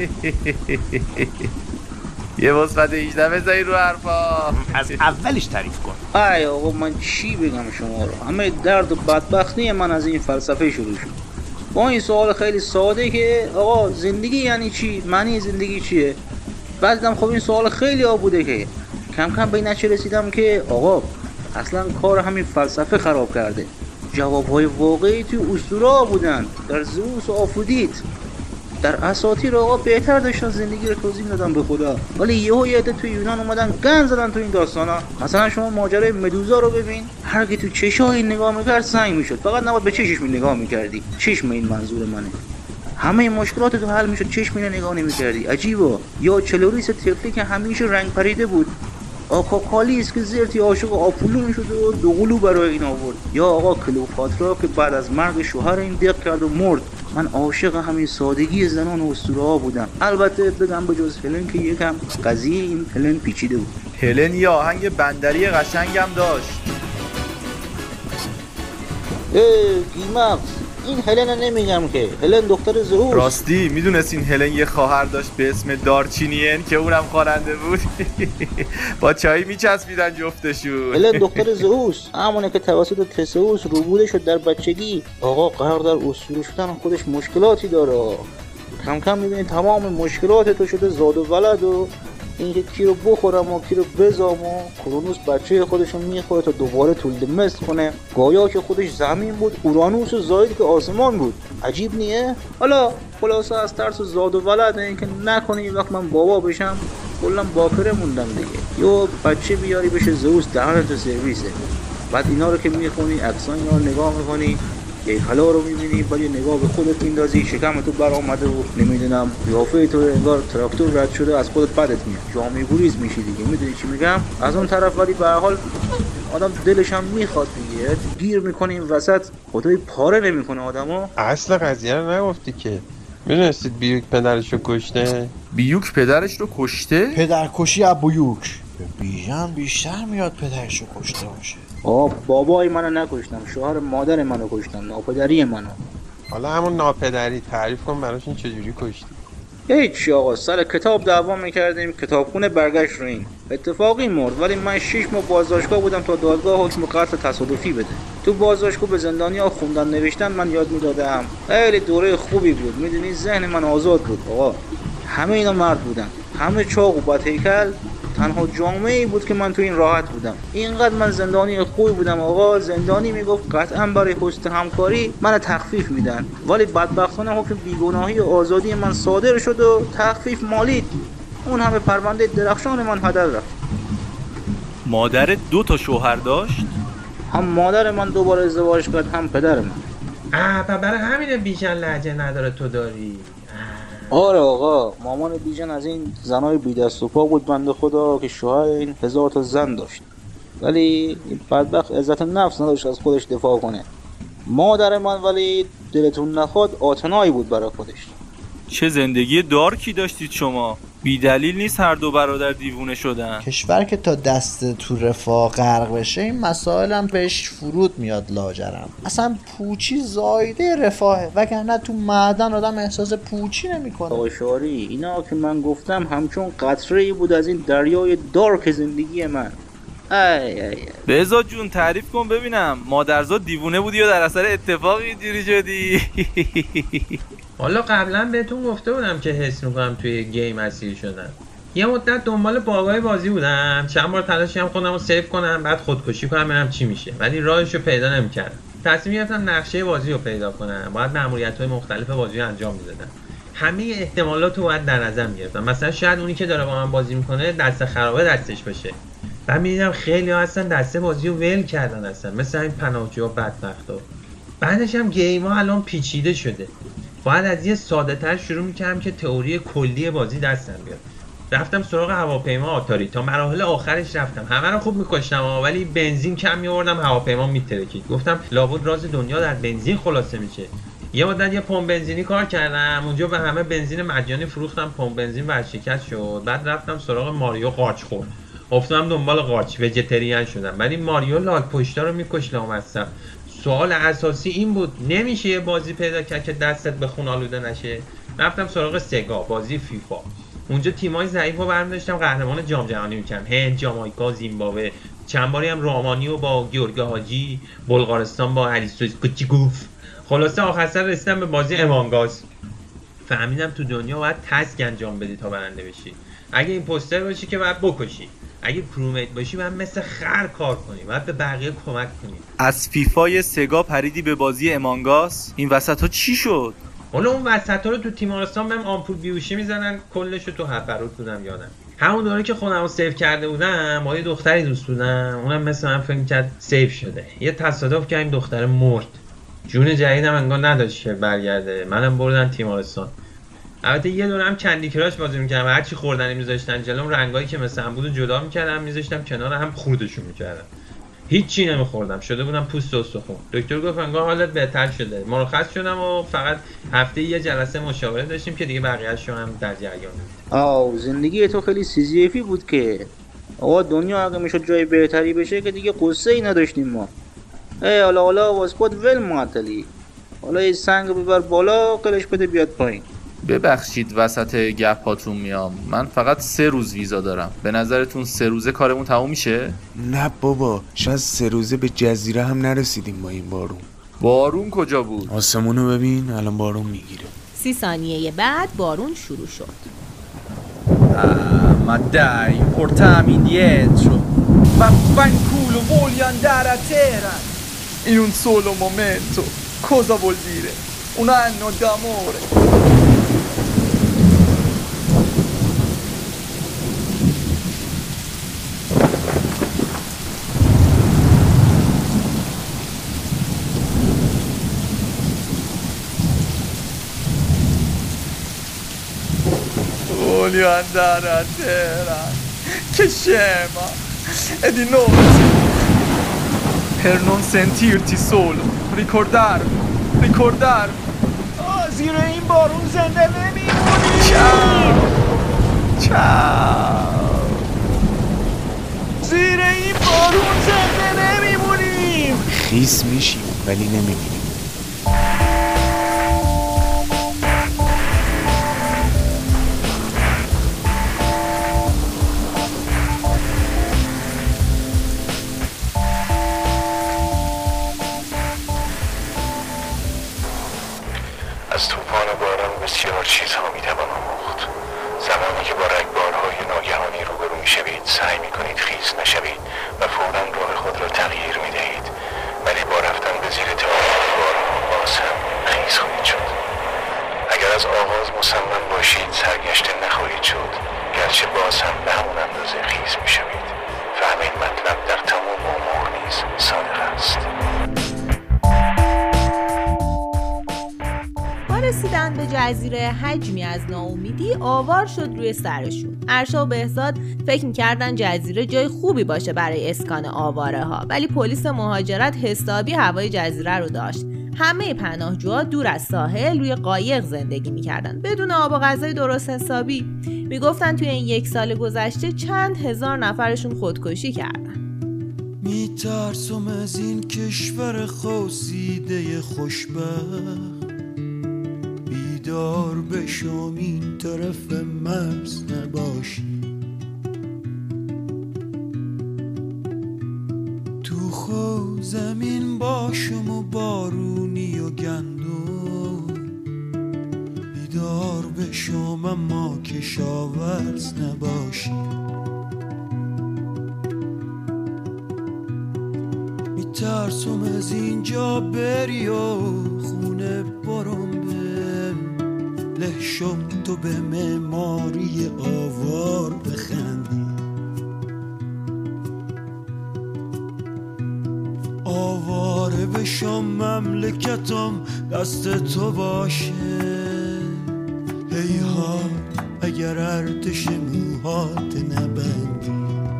یه مثبت 18 بزنی رو حرفا. از اولش تعریف کن. ای آقا من چی بگم شما رو؟ همه درد و بدبختی من از این فلسفه شروع شد. با این سوال خیلی ساده که آقا زندگی یعنی چی؟ معنی زندگی چیه؟ بعدم خب این سوال خیلی بوده که کم کم به این نتیجه رسیدم که آقا اصلا کار همین فلسفه خراب کرده. جوابهای واقعی توی اسطوره بودن، در زئوس و آفرودیت، در اساطیر آقا بهتر داشتن زندگی رو توضیح میدادن به خدا. ولی یهو یه عده توی یونان اومدن گند زدن تو این داستانا. مثلا شما ماجرای مدوزا رو ببین، هر کی تو چشای نگاه میکرد سنگ میشد. فقط نباید به چشش نگاه میکردی. چشم این منظور منه. همه این مشکلات تو حل میشد، چشم اینو نگاه نمیکردی. عجیبه. یا چلوریس طفلی که همیشه رنگ پریده بود، آکاکالیس که زرتی عاشق آپولون شد و دوقلو برای این آورد. یا آقا کلئوپاترا که بعد از مرگ شوهر این دق کرد و مرد. من عاشق همین سادگی زنان و اسطوره‌ها بودم. البته بگم به جز هلن که یکم قضیه این هلن پیچیده بود. هلن یه آهنگ بندری قشنگم داشت. گیمکس این هلن نمیگم که هلن دختر زئوس. راستی میدونستین هلن یه خواهر داشت به اسم دارچینین که اونم خواننده بود؟ با چای میچسبیدن جفتشون. هلن دختر زئوس همونه که توسط تسئوس روبوده شد در بچگی. آقا قرار در اسطوره شدن خودش مشکلاتی داره. کم کم میبینی تمام مشکلات تو شده زاد و ولد و اینکه کی رو بخورم و کی رو بزام و کرونوس بچه خودشون میخوره تا دوباره تولد مثل کنه. گایا که خودش زمین بود، اورانوس و زاید که آسمان بود. عجیب نیه؟ حالا خلاصه از ترس زاد و ولد اینکه نکنه این وقت من بابا بشم کلا باکره موندم دیگه. یا بچه بیاری بشه زئوس دهنت سرویسه. بعد اینا رو که میخونی عکسان اینا رو نگاه میکنی یک حالا رو میبینی بعد یه نگاه به خودت میندازی شکم تو بر آمده و نمیدونم قیافه تو انگار تراکتور رد شده از خودت بدت میاد جامعه گریز میشی دیگه. میدونی چی میگم؟ از اون طرف ولی به هر حال آدم دلش هم میخواد دیگه گیر میکنه این وسط خدای پاره نمیکنه آدمو. اصل قضیه رو نگفتی که. میدونستید بیوک پدرش رو کشته؟ بیوک پدرش رو کشته؟ پدرکشی از بیوک به بیژن بیشتر میاد پدرش رو کشته باشه. بابای منو نکشتم، شوهر مادر منو کشتم، ناپدری منو. حالا همون ناپدری تعریف کن براشون چجوری کشتی؟ هیچ آقا سر کتاب دعوا میکردیم، کتابخونه برگشت رو این اتفاقی مرد. ولی من 6 ماه بازداشتگاه بودم تا دادگاه حکم قتل تصادفی بده. تو بازداشتگاه به زندانیا خوندن نوشتن من یاد میدادم. خیلی دوره خوبی بود. میدونی ذهن من آزاد بود آقا. همه اینا مرد بودن، همه چاق و بدهیکل. تنها جامعه‌ای بود که من تو این راحت بودم. اینقدر من زندانی خوبی بودم آقا. زندانی میگفت قطعا برای حسن همکاری من تخفیف میدن، ولی بدبختانه حکم بیگناهی و آزادی من صادر شد و تخفیف مالید. اون همه پرونده درخشان من هدر رفت. مادر 2 شوهر داشت؟ هم مادر من 2 بار ازدواج کرد هم پدر من. برای همین بیژن لهجه نداره تو داری. آره آقا مامان بیژن از این زنای بی دست و پا بود بنده خدا که شوهر این 1000 تا زن داشت، ولی این بدبخت عزت نفس نداشت از خودش دفاع کنه. مادر من ولی دلتون نخواد آتنایی بود برای خودش. چه زندگی دارکی داشتید شما. بی دلیل نیست هر 2 برادر دیوونه شدن. کشور که تا دست تو رفاه غرق بشه این مسائل هم بهش فرود میاد لاجرم. اصلا پوچی زایده رفاهه، وگرنه تو معدن آدم احساس پوچی نمیکنه. آقا شاری اینا که من گفتم همچون قطره‌ای بود از این دریای دارک زندگی من. ای بهزاد جون تعریف کن ببینم مادرزاد دیوونه بودی یا در اثر اتفاقی اینجوری شدی؟ حالا قبلا بهتون گفته بودم که حس میکنم توی گیم اسیر شدم. یه مدت دنبال باگای بازی بودم، چند بار تلاشی هم خودم رو سیو کنم بعد خودکشی کنم ببینم چی میشه، ولی راهش رو پیدا نمیکردم. تصمیم گرفتم نقشه بازی رو پیدا کنم، باید مأموریت‌های مختلف بازی رو انجام میدادم. همه احتمالات رو باید در نظر میگرفتم. مثلا شاید اونی که داره با من بازی میکنه دست خرابه دستش باشه. بعد می‌دیدم خیلی ها هستن دسته بازی رو ول کردن هستن، مثل این پناهجوها بدبختا. بعدش هم گیم ها الان پیچیده شده. باید از یه ساده تر شروع می‌کردم که تئوری کلی بازی دستم بیاد. رفتم سراغ هواپیما آتاری، تا مراحل آخرش رفتم. همه رو خوب می‌کشتم ولی بنزین کم می‌آوردم، هواپیما می‌ترکید. گفتم لابد راز دنیا در بنزین خلاصه میشه. یه مدت یه پمپ بنزینی کار کردم، اونجا به همه بنزین مجانی فروختم، پمپ بنزین ورشکست شد. بعد رفتم سراغ ماریو قارچ خورد. افتادم دنبال قارچ، وجتریان شدم. ولی ماریو لاک پشتا رو می‌کشت لامصب. سوال اساسی این بود نمیشه یه بازی پیدا کرد که دستت به خون آلوده نشه. رفتم سراغ سگا، بازی فیفا. اونجا تیمای ضعیف رو برمی داشتم قهرمان جام جهانی می‌کردم. هند، جامائیکا، زیمبابوه. چند باری هم رومانیو با گیورگ حاجی، بلغارستان با هریسوس کوچیگوف. خلاصه آخر سر رسیدم به بازی امانگاس. فهمیدم تو دنیا باید تسک انجام بدی تا برنده بشی. اگه این پوستر باشی که باید بکشی. اگه کرومیت باشی باید مثل خر کار کنی، باید به بقیه کمک کنی. از فیفای سگا پریدی به بازی امانگاس؟ این وسط ها چی شد؟ حالا اون وسط ها رو تو تیمارستان بهم آمپول بیهوشی میزنن، کلش رو تو هپروت بودم یادم. همون دوره که خودم رو سیو کرده بودم با یه دختری دوست بودم، اونم مثل من فکر کرد سیو شده. یه تصادف که این دختر مرد. جون جدیدم انگار نداشت که برگرده. منم بردن تیمارستان. البته یه دوره هم کندی کراش بازی می‌کردم، هر چی خوردنی می‌ذاشتن جلوم رنگایی که مثل هم بود جدا می‌کردم می‌ذاشتم کنار هم خوردشون می‌کردم. هیچ چی نمی‌خوردم، شده بودم پوست و استخوان. دکتر گفت انگار حالت بهتر شده. مرخص شدم و فقط هفته یه جلسه مشاوره داشتیم که دیگه بقیه‌اشو هم در جریان بود. زندگی تو خیلی سیزیفی بود که آقا دنیا اگه میشد جای بهتری بشه که دیگه قصه‌ای نداشتیم ما. حالا واسپات ول معطلی. حالا این سنگ ببر بالا قلش بده بیاد پایین. ببخشید وسط گپاتون میام، من فقط 3 روز ویزا دارم. به نظرتون 3 روزه کارمون تموم میشه؟ نه بابا، شاید 3 روزه به جزیره هم نرسیدیم با این بارون. بارون کجا بود؟ آسمونو ببین، الان بارون میگیره. 30 ثانیه بعد بارون شروع شد. Ma dai, portami indietro. Vaffanculo, voglio andare a Teheran. In un solo momento. Cosa vuol dire? Un anno d'amore. Voglio andare a Teheran. Che scema. E di notte. Per non sentirti solo. Ricordarmi. زیر این بارون زنده نمیمونی. Ciao. زیر این بارون زنده نمیمونیم. خیس میشیم ولی نمیمیریم. از طوفان و باران بسیار چیزها میتوان آموخت. زمانی که با رگبارهای ناگهانی روبرو میشوید سعی میکنید خیس نشوید و فوراً راه خود را تغییر میدهید، ولی با رفتن به زیر تعادل بارها باز هم خیس خواهید شد. اگر از آغاز مصمم باشید سرگشته نخواهید شد، گرچه باز هم به همون اندازه خیس میشوید. فهم این مطلب در تمام امور نیز صادق است. رسیدن به جزیره حجمی از ناامیدی آوار شد روی سرشون. ارشا و بهزاد فکر می‌کردن جزیره جای خوبی باشه برای اسکان آواره ها، ولی پلیس مهاجرت حسابی هوای جزیره رو داشت. همه پناهجوها دور از ساحل روی قایق زندگی می‌کردن بدون آب و غذای درست حسابی. میگفتن توی این 1 سال گذشته چند هزار نفرشون خودکشی کردن. میترسم از این کشور خواسیده خوشبخت، بیدار بشم این طرف مرز نباشی. تو خو زمین باشم و بارونی و گندم، بیدار بشم اما کشاورز نباشی. میترسم از اینجا بری و خونه برم لهشم تو به معماری آوار بخندی. آواره بشم مملکتم دست تو باشه. هیها اگر ارتش موهات نبندی.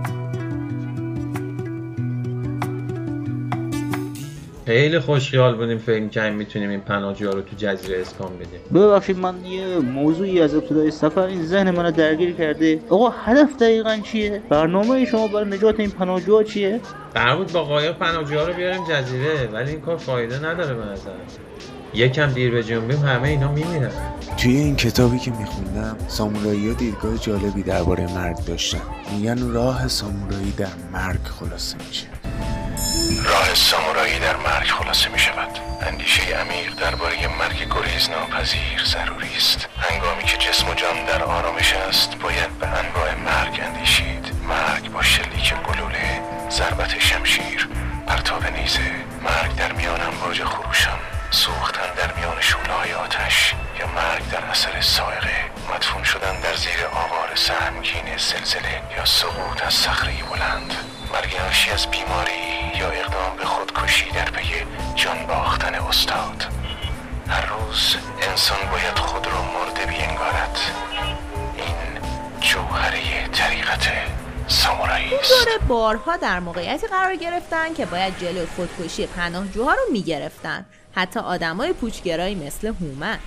خیلی خوشحال بودیم فکر کنیم میتونیم این پناهجوها رو تو جزیره اسکان بدیم. ببخشید من یه موضوعی از ابتدای سفر این ذهن منو درگیر کرده. آقا هدف دقیقاً چیه؟ برنامه شما برای نجات این پناهجوها چیه؟ قرار بود با قایق پناهجوها رو بیاریم جزیره، ولی این کار فایده نداره به نظر. یکم دیر به جنبیم همه اینا میمیرن. توی این کتابی که میخوندم سامورایی‌ها دیدگاه جالبی درباره مرگ داشتن. میگن راه سامورایی در مرگ خلاصه میشه. راه سامورایی در مرگ خلاصه می شود. اندیشه عمیق درباره مرگ گریز ناپذیر ضروری است. هنگامی که جسم و جان در آرامش است باید به انواع مرگ اندیشید. مرگ با شلیک گلوله، ضربت شمشیر، پرتاب نیزه، مرگ در میان امواج خروشان، سوختن در میان شعله‌های آتش، یا مرگ در اثر صاعقه، مدفون شدن در زیر آوار سهمگین زلزله یا سقوط از صخره بلند، مرگ ناشی از بیماری یا اقدام به خودکشی در پی جان باختن استاد. هر روز انسان باید خود را مرده بینگارد. این جوهره طریقت سامورایی است. اون دوره بارها در موقعیتی قرار گرفتن که باید جلوی خودکشی پناهجوها رو میگرفتن، حتی آدمای پوچگرایی مثل هومن.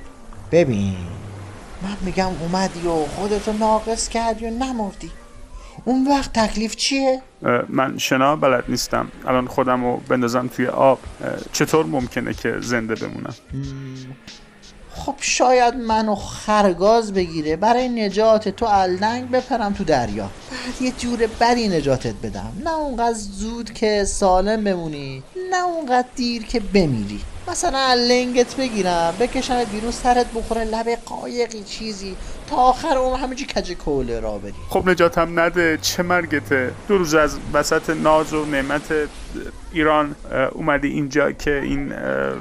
ببین من میگم اومدی و خودتو ناقص کردی و نمردی. اون وقت تکلیف چیه؟ من شنا بلد نیستم. الان خودم رو بندازم توی آب چطور ممکنه که زنده بمونم؟ خب شاید منو خرگاز بگیره برای نجات تو الدنگ بپرم تو دریا، بعد یه جور بدی نجاتت بدم، نه اونقدر زود که سالم بمونی نه اونقدر دیر که بمیری. مثلا لنگت بگیرم بکشمت بیرون، سرت بخوره لب قایقی چیزی تا آخر اون همینجوری کج کوله را بری. خب نجاتم نده، چه مرگته؟ 2 روز از وسط ناز و نعمت ایران اومدی اینجا که این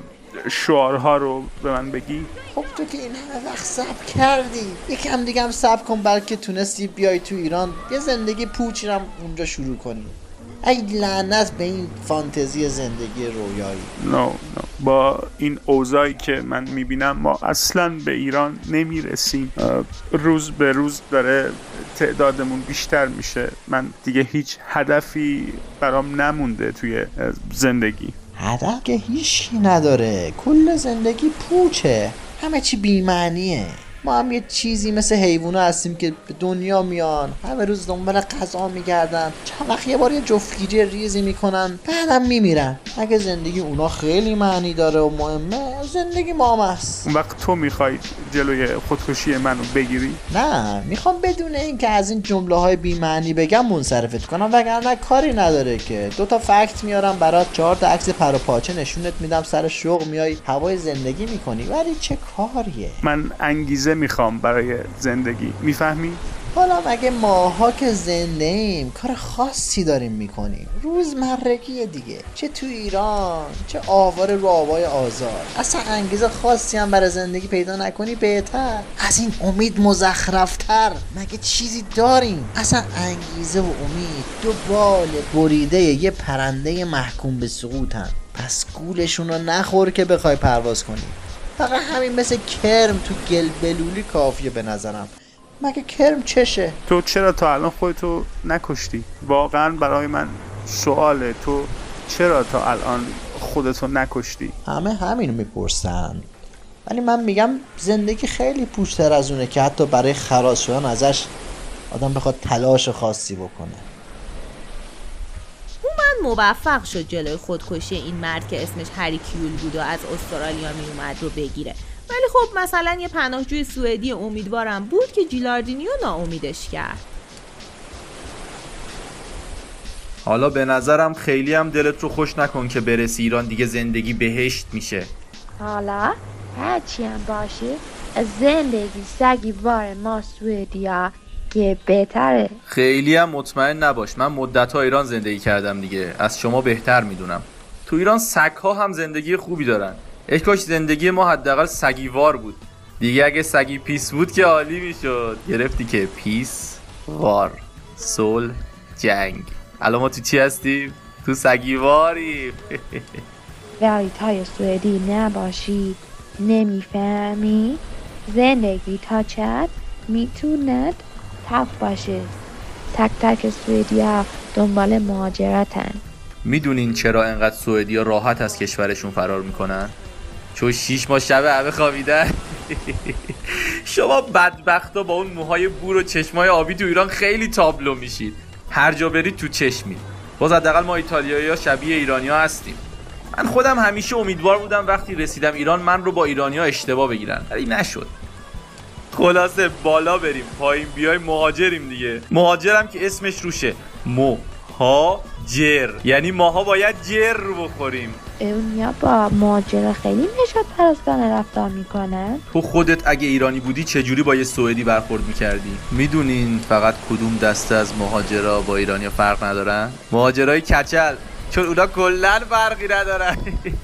شعارها رو به من بگی؟ خب تو که این همه وقت صبر کردی، یکم دیگه هم صبر کن بلکه تونستی بیای تو ایران یه زندگی پوچی رو اونجا شروع کنی. ای لعنت به این فانتزی زندگی رویایی. نه با این اوضاعی که من میبینم ما اصلا به ایران نمیرسیم. روز به روز داره تعدادمون بیشتر میشه. من دیگه هیچ هدفی برام نمونده توی زندگی. هدف که هیچی نداره، کل زندگی پوچه، همه چی بی‌معنیه. ما هم یه چیزی مثل حیوونا هستیم که به دنیا میان، همه روز دنبال غذا میگردن، چند وقت یه بار یه جفتگیری ریزی میکنن بعدم میمیرن. اگه زندگی اونا خیلی معنی داره و مهمه، زندگی ما هم هست. اون وقت تو میخوای جلوی خودکشی منو بگیری؟ نه، میخوام بدون این که از این جمله های بی‌معنی بگم منصرفت کنم، وگرنه کاری نداره که 2 تا فکت میارم برات، 4 تا عکس پر و پاچه نشونت میدم، سر شوق میای هوای زندگی میکنی، ولی چه کاریه؟ من انگیزه میخوام برای زندگی، میفهمی؟ حالا مگه ماها که زنده ایم کار خاصی داریم میکنیم؟ روزمرگیه دیگه، چه تو ایران چه آوار رو آوای آزار. اصلا انگیزه خاصی هم برای زندگی پیدا نکنی بهتر. از این امید مزخرفتر مگه چیزی داریم؟ اصلا انگیزه و امید 2 بال بریده یه پرنده محکوم به سقوطن. پس گولشون رو نخور که بخوای پرواز کنی. فقط همین مثل کرم تو گلبلولی کافیه به نظرم. مگه کرم چشه؟ تو چرا تا الان خودتو نکشتی؟ واقعا برای من سواله، تو چرا تا الان خودتو نکشتی؟ همه همینو میپرسن، ولی من میگم زندگی خیلی پوچ‌تر از اونه که حتی برای خلاص شدن ازش آدم بخواد تلاش خاصی بکنه. موفق شد جلوی خودکشی این مرد که اسمش هری کیول بود و از استرالیا می اومد رو بگیره. ولی خب مثلا یه پناهجوی سوئدی امیدوارم بود که جیلاردینیو ناامیدش کرد. حالا به نظرم خیلی هم دلت رو خوش نکن که برسی ایران، دیگه زندگی بهشت میشه. حالا هرچی هم باشه زندگی سگیوار ما سوئدیا که بهتره. خیلی هم مطمئن نباش، من مدت‌ها ایران زندگی کردم دیگه، از شما بهتر میدونم. تو ایران سگ‌ها هم زندگی خوبی دارن. ای کاش زندگی ما حداقل سگیوار بود. دیگه اگه سگی پیس بود که عالی میشد. گرفتی که پیس، وار، صلح، جنگ. الان ما تو چی هستیم؟ تو سگیواری. ولی تای سوئدی نباشی نمیفهمی زندگی تا چند میتوند تلخ باشه. تک تک سوئدیا دنبال مهاجرتن. میدونین چرا انقدر سوئدیا راحت از کشورشون فرار میکنن؟ چون 6 ماه شب همه خوابیدن. شما بدبختا با اون موهای بور و چشمای آبی تو ایران خیلی تابلو میشید. هر جا برید تو چشمی. باز حداقل ما ایتالیایی‌ها شبیه ایرانی‌ها هستیم. من خودم همیشه امیدوار بودم وقتی رسیدم ایران من رو با ایرانی‌ها اشتباه بگیرن، ولی نشد. خلاصه بالا بریم پایین بیایم مهاجریم دیگه. مهاجرم که اسمش روشه، مهاجر، یعنی ماها باید جر بخوریم. اونیا با مهاجر خیلی نشاط پرستانه رفتار میکنن. تو خودت اگه ایرانی بودی چجوری با یه سوئدی برخورد میکردی؟ میدونین فقط کدوم دسته از مهاجرا با ایرانی فرق ندارن؟ مهاجرای کچل، چون اونا کلن فرقی ندارن.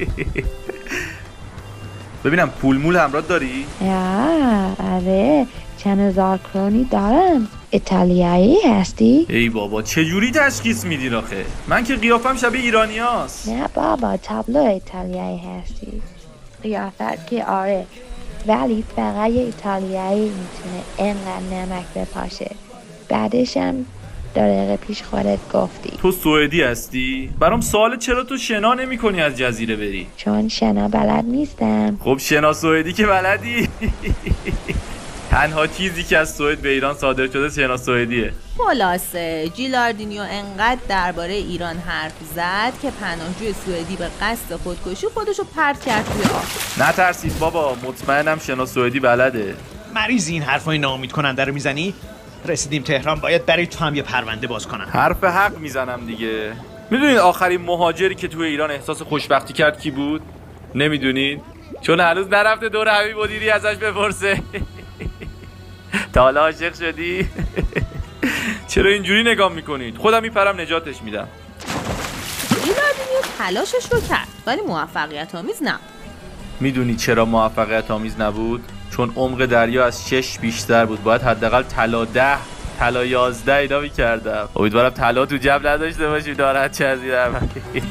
ببینم پول مول همراه داری؟ آره چند هزار کرونی دارم. ایتالیایی هستی؟ ای بابا چجوری تشخیص میدین آخه؟ من که قیافم شبیه ایرانی هاست. نه بابا تابلو ایتالیایی هستی. قیافت که آره، ولی فقط یه ایتالیایی میتونه اینقدر نمک بپاشه. بعدش هم 2 دقیقه پیش خودت گفتی تو سوئدی هستی؟ برام سوال چرا تو شنا نمی کنی از جزیره بری؟ چون شنا بلد نیستم. خب شنا سوئدی که بلدی. تنها چیزی که از سوئد به ایران صادر شده شنا سوئدیه. خلاصه جیلاردینیو انقدر درباره ایران حرف زد که پناهجوی سوئدی به قصد خودکشی خودشو پرت کرد توی آب. نترسید بابا، مطمئنم شنا سوئدی بلده. مریضی این حرفای ناامید کننده رو میزنی؟ رسیدیم تهران، باید برای تو هم یه پرونده باز کنم. حرف حق میزنم دیگه. میدونید آخرین مهاجری که توی ایران احساس خوشبختی کرد کی بود؟ نمیدونید؟ چون هنوز نرفته دور حبیب مدیری ازش بپرسه. تا حالا عاشق شدی؟ چرا اینجوری نگاه میکنید؟ خودم میپرم نجاتش میدم. جیلاردینیو تلاشش رو کرد ولی موفقیت آمیز نبود. میدونی چرا موفقیت آمیز نبود؟ چون عمق دریا از 6 بیشتر بود. باید حداقل طلا 10 طلا 11 اینا میکردم. امیدوارم طلا تو جیب نداشته باشی ناراحت چه از دیدم.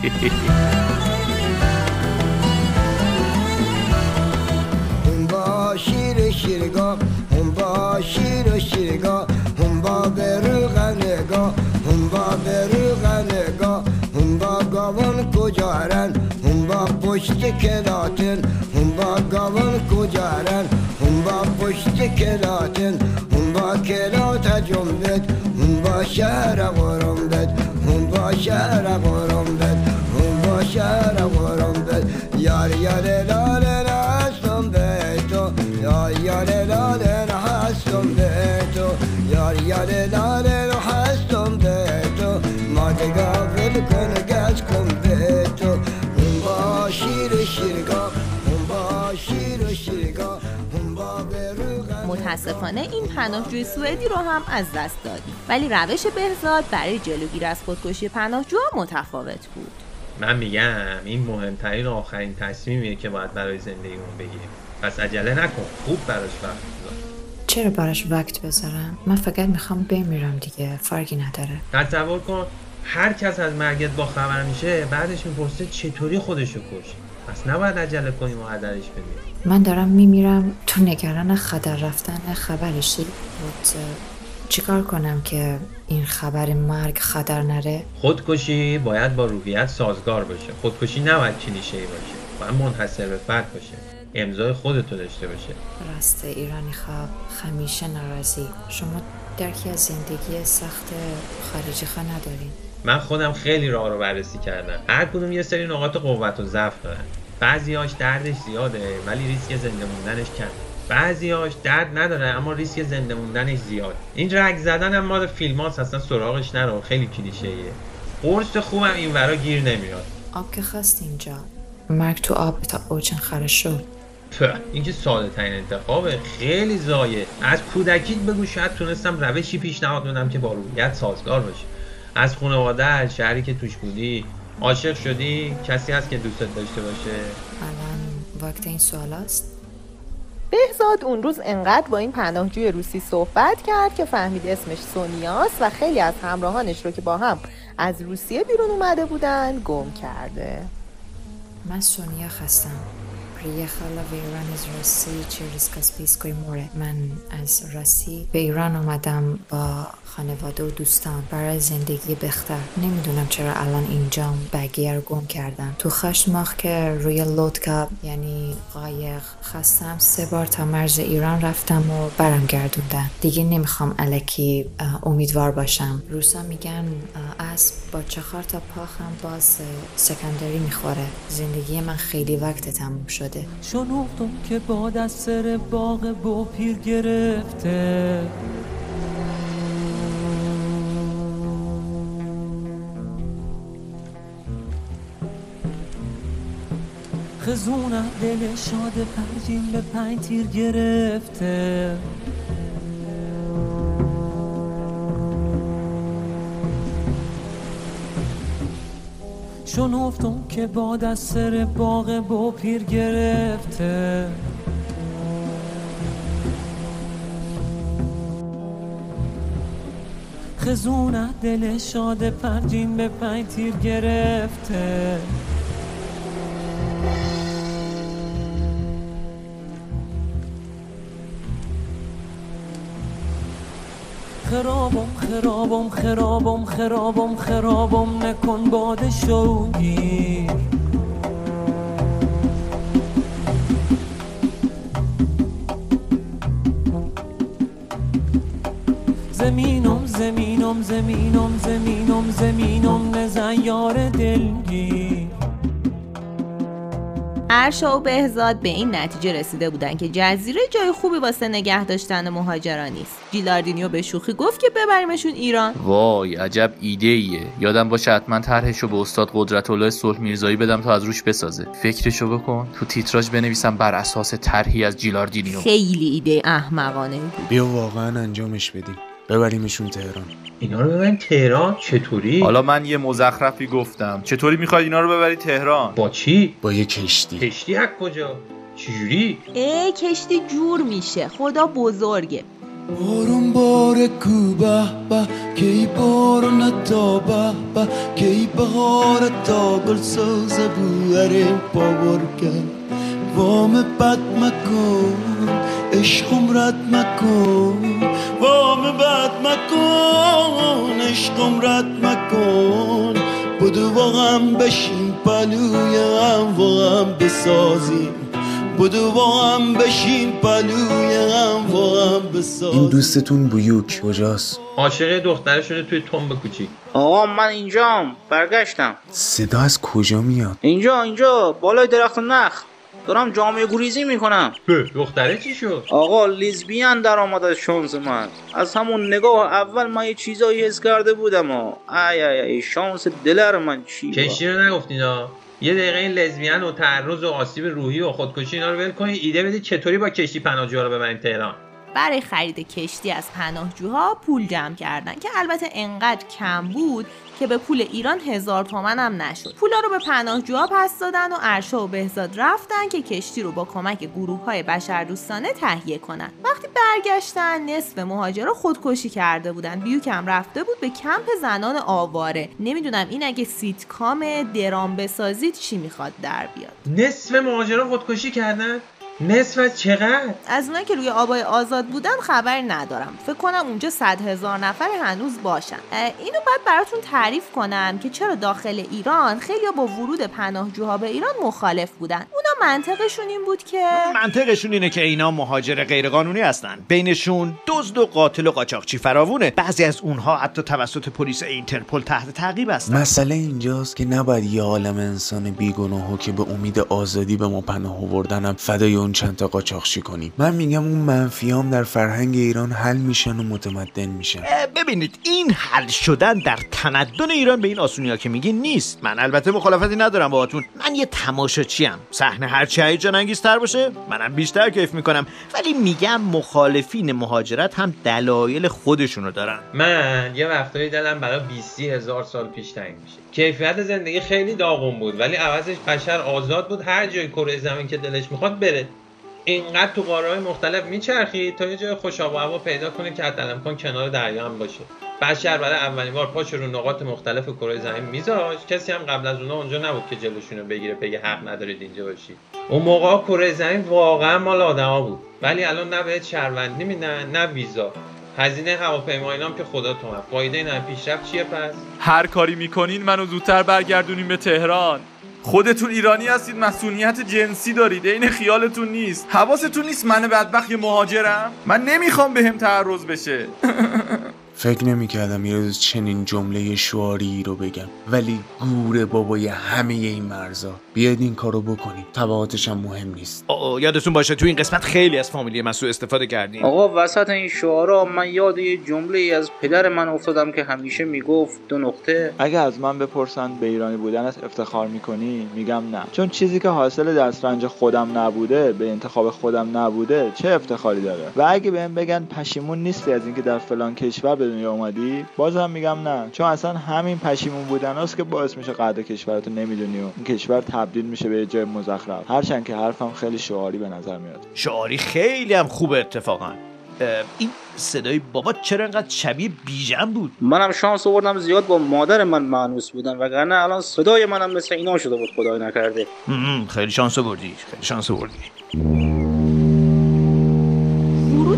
هم با شیر شیرگاه، هم با شیر شیرگاه، هم با بروغ نگاه، هم با بروغ نگاه، هم با گاون کجارن، هم با پشت کلاتن، هم با گاون کجارن، هم با پشت کلاتن، هم با کلات جنبت، هم با شهر قرم بد، هم با شهر قرم بد، هم با شهر قرم بد. یار یار لاله هستم به تو، یار یار لاله هستم به تو، یار یار لاله هستم به تو، ما دگاول کن گز کن به تو. هم با شیر شیرگاه، هم با شیر شیرگاه، هم با بروغ. متاسفانه این پناهجوی سوئدی رو هم از دست دادیم، ولی روش بهزاد برای جلوگیری از خودکشی پناهجوها متفاوت بود. من میگم این مهمترین و آخرین تصمیمیه که باید برای زندگیمون بگیریم. پس عجله نکن، خوب براش وقت بذار. چرا براش وقت بذارم؟ من فقط میخوام بمیرم دیگه، فرقی نداره. تصور کن هر کس از مرگت با خبر میشه بعدش میپرسه چطوری خودشو کشت. پس نباید عجله کنیم و هدرش بدیم. من دارم میمیرم، تو نگران خطر رفتن خبرشی؟ چیکار کنم که این خبر مرگ خطر نره؟ خودکشی باید با روحیت سازگار باشه. خودکشی نباید کلیشه‌ای باشه، باید منحصر به فرد باشه، امضای خودتو داشته باشه. راست ایرانی خواب همیشه ناراضی. شما درکی از زندگی سخت خارجی خواه ندارین؟ من خودم خیلی راه رو بررسی کردم، هر کدوم یه سری نقاط قوت و ضعف دارن. بعضی‌هاش دردش زیاده ولی ریسک زنده موندنش کم، بعضی‌هاش درد نداره اما ریسک زنده موندنش زیاد. این رگ زدن هم مال فیلم‌هاست، اصلا سراغش نرو، خیلی کلیشه‌ایه. قرص خوبم این ورا گیر نمیاد. آب که خواست اینجا، مرگ تو آب تا اوچن خرش شد. این که ساده ترین انتخابه، خیلی زایه. از کودکیت بگو شاید تونستم روشی پیشنهاد بدم که با روحیت سازگار باشه. از خانواده، شهری که توش بودی، عاشق شدی؟ کسی هست که دوستت داشته باشه؟ الان وقت این سوال است؟ بهزاد اون روز انقدر با این پناهجوی روسی صحبت کرد که فهمید اسمش سونیاست و خیلی از همراهانش رو که با هم از روسیه بیرون اومده بودن گم کرده. من سونیا هستم. Приехала в Иран از روسیه через Каспийское море. من از روسیه به ایران اومدم با خانواده و دوستان برای زندگی بهتر. نمیدونم چرا الان اینجام بقیه رو گم کردم. تو 8 ماه که روی لودکا یعنی قایق خستم 3 بار تا مرز ایران رفتم و برم گردوندن. دیگه نمیخوام الکی امیدوار باشم. روسا میگن اسب با 4 تا پاخم باز سکندری میخوره. زندگی من خیلی وقت تموم شده. شنوختم که باد از سر باغ با پیر گرفته، خزونه دل شاد پنجین به 5 تیر گرفته. شنوفتم که باد از سر باغ با پیر گرفته، خزونه دل شاد پنجین به 5 تیر گرفته. خرابم خرابم خرابم خرابم خرابم نکن باد شوگیر. زمینم زمینم زمینم زمینم زمینم نزن یار دلگیر. ارشا و بهزاد به این نتیجه رسیده بودن که جزیره جای خوبی واسه نگه داشتن مهاجران نیست. جیلاردینیو به شوخی گفت که ببریمشون ایران. وای عجب ایده ایه. یادم باشه حتما طرحشو به استاد قدرت‌الله صلح میرزایی بدم تا از روش بسازه. فکرشو بکن تو تیتراژ بنویسم بر اساس طرحی از جیلاردینیو. خیلی ایده احمقانه بود. بیا واقعا انجامش بدیم، ببریمشون تهران. اینا رو ببریم تهران؟ چطوری؟ حالا من یه مزخرفی گفتم، چطوری میخوای اینا رو ببری تهران؟ با چی؟ با یه کشتی. کشتی از کجا؟ چجوری؟ کشتی جور میشه، خدا بزرگه. بارون باره کو به به کی بارون تا به به کی بهار تا گل سوز بواره باور کن وام بد مکن عشقم رد مکن وام بد مکن عشقم رد مکن بدو واقعا بشین پلوی هم واقعا بسازیم بدو واقعا بشین پلوی هم واقعا بسازیم. این دوستتون بیوک کجاست؟ عاشق دختره شده توی تنب کوچیک. آقا من اینجام، برگشتم. صدا از کجا میاد؟ اینجا بالای درخت نخل دارم جامعه گریزی میکنم. دختره چی شد؟ آقا لیزبیان در آمد از شانس من. از همون نگاه اول من یه چیزایی حس کرده بودم. ای شانس دلر من چی؟ کشتی رو نگفتینا؟ یه دقیقه این لزبیان و تعرض و آسیب روحی و خودکشی اینا رو ول کنید، ایده بدید چطوری با کشتی پناهجوها رو ببریم تهران. برای خرید کشتی از پناهجوها پول جمع کردن که البته انقدر کم بود که به پول ایران 1000 تومن هم نشد. پولا رو به پناهجوها پس دادن و ارشا و بهزاد رفتن که کشتی رو با کمک گروه‌های بشردوستانه تهیه کنن. وقتی برگشتن نصف مهاجرا خودکشی کرده بودن. بیوک هم رفته بود به کمپ زنان آواره. نمیدونم این اگه سیتکام درام بسازید چی میخواد در بیاد. نصف مهاجرا خودکشی کردن؟ نصف از چقدر؟ از اونایی که روی آبای آزاد بودن خبری ندارم. فکر کنم اونجا 100,000 نفر هنوز باشن. اینو باید براتون تعریف کنم که چرا داخل ایران خیلیا با ورود پناهجوها به ایران مخالف بودن. اونا منطقشون این بود که منطقشون اینه که اینا مهاجر غیرقانونی هستن. بینشون دزد و قاتل و قاچاقچی فراوونه. بعضی از اونها حتی توسط پلیس اینترپل تحت تعقیب هستن. مسئله اینجاست که نباید یه عالم انسان بیگناهو که به امید آزادی به ما پناه آوردنم فدای اون چند تا قاچاقچی کنیم. من میگم اون منفیام در فرهنگ ایران حل میشن و متمدن میشن. ببینید این حل شدن در تمدن ایران به این آسونی‌ها که میگین نیست. من البته مخالفتی ندارم باهاتون. من یه تماشاچیم. صحنه هرچی هیجان انگیزتر باشه منم بیشتر کیف میکنم. ولی میگم مخالفین مهاجرت هم دلایل خودشونو دارن. من یه وقتایی دلم برای 20,000 سال پیش تنگ میشه. کیفیت زندگی خیلی داغون بود ولی عوضش بشر آزاد بود هر جای کره زمین که دلش میخواد بره. اینقدر تو قاره‌های مختلف میچرخید تا یه جای خوش آب و هوا پیدا کنه که حتی امکان کنار دریا هم باشه. بشر برای اولین بار پاشو رو نقاط مختلف کره زمین میذاشت. کسی هم قبل از اونها اونجا نبود که جلوشونو بگیره بگه حق ندارید اینجا باشید. اون موقع کره زمین واقعا مال آدما بود. ولی الان نه بهت شهروندی میدن نه ویزا. هزینه هواپیما اینام که خدا تومن. فایده این پیشرفت چیه پس؟ هر کاری میکنین منو زودتر برگردونین به تهران. خودتون ایرانی هستید، مسئولیت جنسی دارید، این خیالتون نیست. حواستون نیست من بدبخت یه مهاجرم؟ من نمیخوام بهم تعرض بشه. فکر نمی‌کردم یه روز چنین جمله شعاری رو بگم، ولی گوره بابای همه این مرزا. بیاید این کارو بکنیم، تبعاتش هم مهم نیست. یادتون باشه تو این قسمت خیلی از فامیلی مسعود استفاده کردیم. آقا وسط این شعارا من یاد یه جمله از پدر من افتادم که همیشه میگفت 2 نقطه. اگه از من بپرسن به ایرانی بودنت افتخار میکنی میگم نه، چون چیزی که حاصل دسترنج خودم نبوده، به انتخاب خودم نبوده، چه افتخاری داره؟ و اگه بهم بگن پشیمون نیستی از اینکه در فلان کشور به دنیا اومدی، بازم میگم نه، چون اصلا همین پشیمون بودناست که باعث میشه قدر کشورتو نمیدونی و این کشور تبدیل میشه به یه جای مزخرف. هرچند که حرفم خیلی شعاری به نظر میاد. شعاری خیلی هم خوبه اتفاقا. این صدای بابا چرا انقدر شبیه بیژن بود؟ منم شانس آوردم زیاد با مادر من مانوس بودن، وگرنه الان صدای منم مثل اینا شده بود خدای نکرده. خیلی شانس آوردی، خیلی شانس آوردی. ورود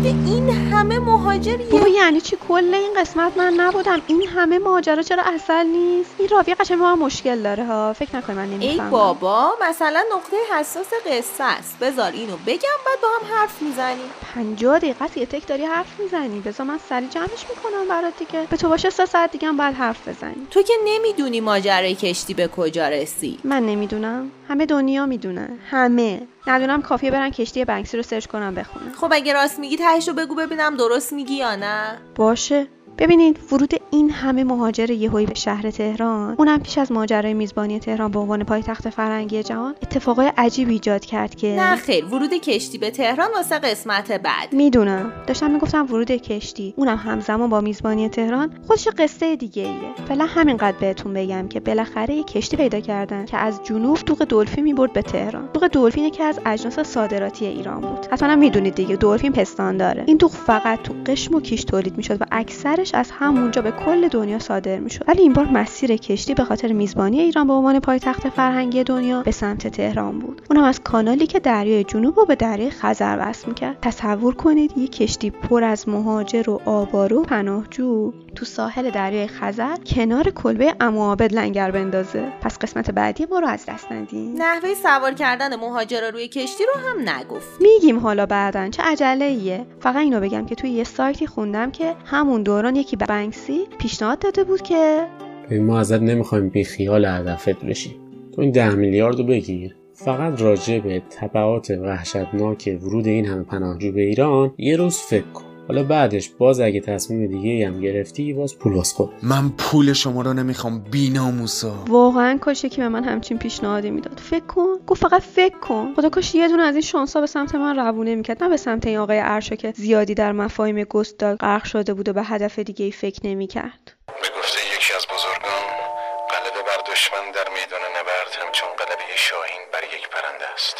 این همه مهاجر بابا یعنی چی؟ کل این قسمت من نبودم؟ این همه ماجرا چرا اصل نیست؟ این راوی قشنگ با من مشکل داره ها. فکر نکنی من نمیفهمم. ای بابا مثلا نقطه حساس قصه است. بذار اینو بگم بعد با هم حرف میزنیم. 50 دقیقه یه تک داری حرف میزنی. بذار من سریع جمعش میکنم برات دیگه. به تو باشه 3 ساعت دیگه هم بعد حرف بزنیم. تو که نمیدونی ماجرای کشتی به کجا رسید. من نمیدونم. همه دنیا میدونن. همه. ندونم کافیه برن کشتی بنکسی رو سرچ کنم بخونم. خب اگه راست میگی تهشو بگو ببینم درست میگی یا نه. باشه. ببینید ورود این همه مهاجر یهویی به شهر تهران، اونم پیش از ماجرای میزبانی تهران به عنوان پایتخت فرهنگی جهان، اتفاقای عجیبی ایجاد کرد که نه خیر، ورود کشتی به تهران واسه قسمت بعد. میدونم داشتم میگفتم ورود کشتی اونم همزمان با میزبانی تهران خودش قصه دیگه ایه. فعلا همینقدر بهتون بگم که بالاخره یه کشتی پیدا کردن که از جنوب دوغ دلفین میبرد به تهران. دوغ دلفین که از اجناس صادراتی ایران بود. حتما میدونید دیگه دلفین پستان داره. این دوغ فقط تو قشم و کیش تولید میشد و اکثرش از همونجا به کل دنیا صادر میشد. ولی این بار مسیر کشتی به خاطر میزبانی ایران به عنوان پایتخت فرهنگی دنیا به سمت تهران بود. اونم از کانالی که دریای جنوب رو به دریای خزر وصل میکرد. تصور کنید یه کشتی پر از مهاجر و آواره و پناهجو تو ساحل دریای خزر کنار کلبه عمو عابد لنگر بندازه. پس قسمت بعدی ما رو از دست ندین. نحوه سوار کردن مهاجرا روی کشتی رو هم نگفت. میگیم حالا بعدن، چه عجله‌ایه. فقط اینو بگم که توی یه سایتی خوندم که همون دوران یکی بنکسی پیشنهاد داده بود که ما ازت نمیخوایم بی خیال هدفت بشی. تو این 10 میلیارد رو بگیر. فقط راجع به تبعات وحشتناک ورود این همه پناهجو به ایران یه روز فکر کن. حالا بعدش باز اگه تصمیم دیگه هم گرفتی باز پول واس کن. من پول شما رو نمیخوام بی‌ناموسا. واقعا کاش که به من همچین پیشنهادی میداد. فکر کن. گفت فقط فکر کن. خدا کاش یه دونه از این شانسا به سمت من روونه میکرد، نه به سمت این آقای ارشا که زیادی در مفاهیم گستاخ غرق شده بود و به هدف دیگه ای فکر نمیکرد. به گفته یکی از بزرگان، غلبه بر دشمن در میدان نبرد همچون غلبه شاهین بر یک پرنده است.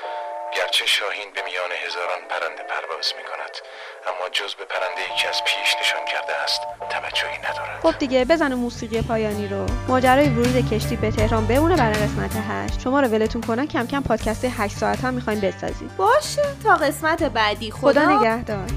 گرچه شاهین به میان هزاران پرنده پرواز میکند، اما جز به پرنده‌ای که از پیش نشان کرده است توجهی ندارد. خب دیگه بزنه موسیقی پایانی رو. ماجرای ورود کشتی به تهران بمونه برای قسمت 8. شما رو ولتون کنن کم کم پادکست 8 ساعت هم میخوایم بسازیم. باشه تا قسمت بعدی. خدا نگهدار.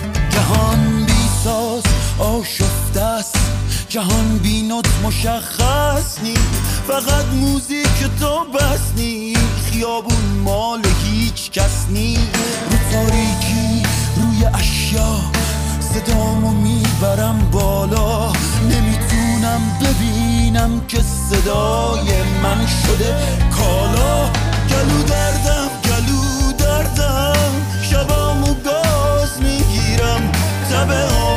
جهان بی ساز آشفته است، جهان بی نوت مشخص نی، فقط موزیک تو بس نی، خیابون مال هیچ کس نی، رو تاریکی روی اشیا صدامو میبرم بالا، نمیتونم ببینم که صدای من شده کالا، گلو دردم شبامو گاز میگیرم تبه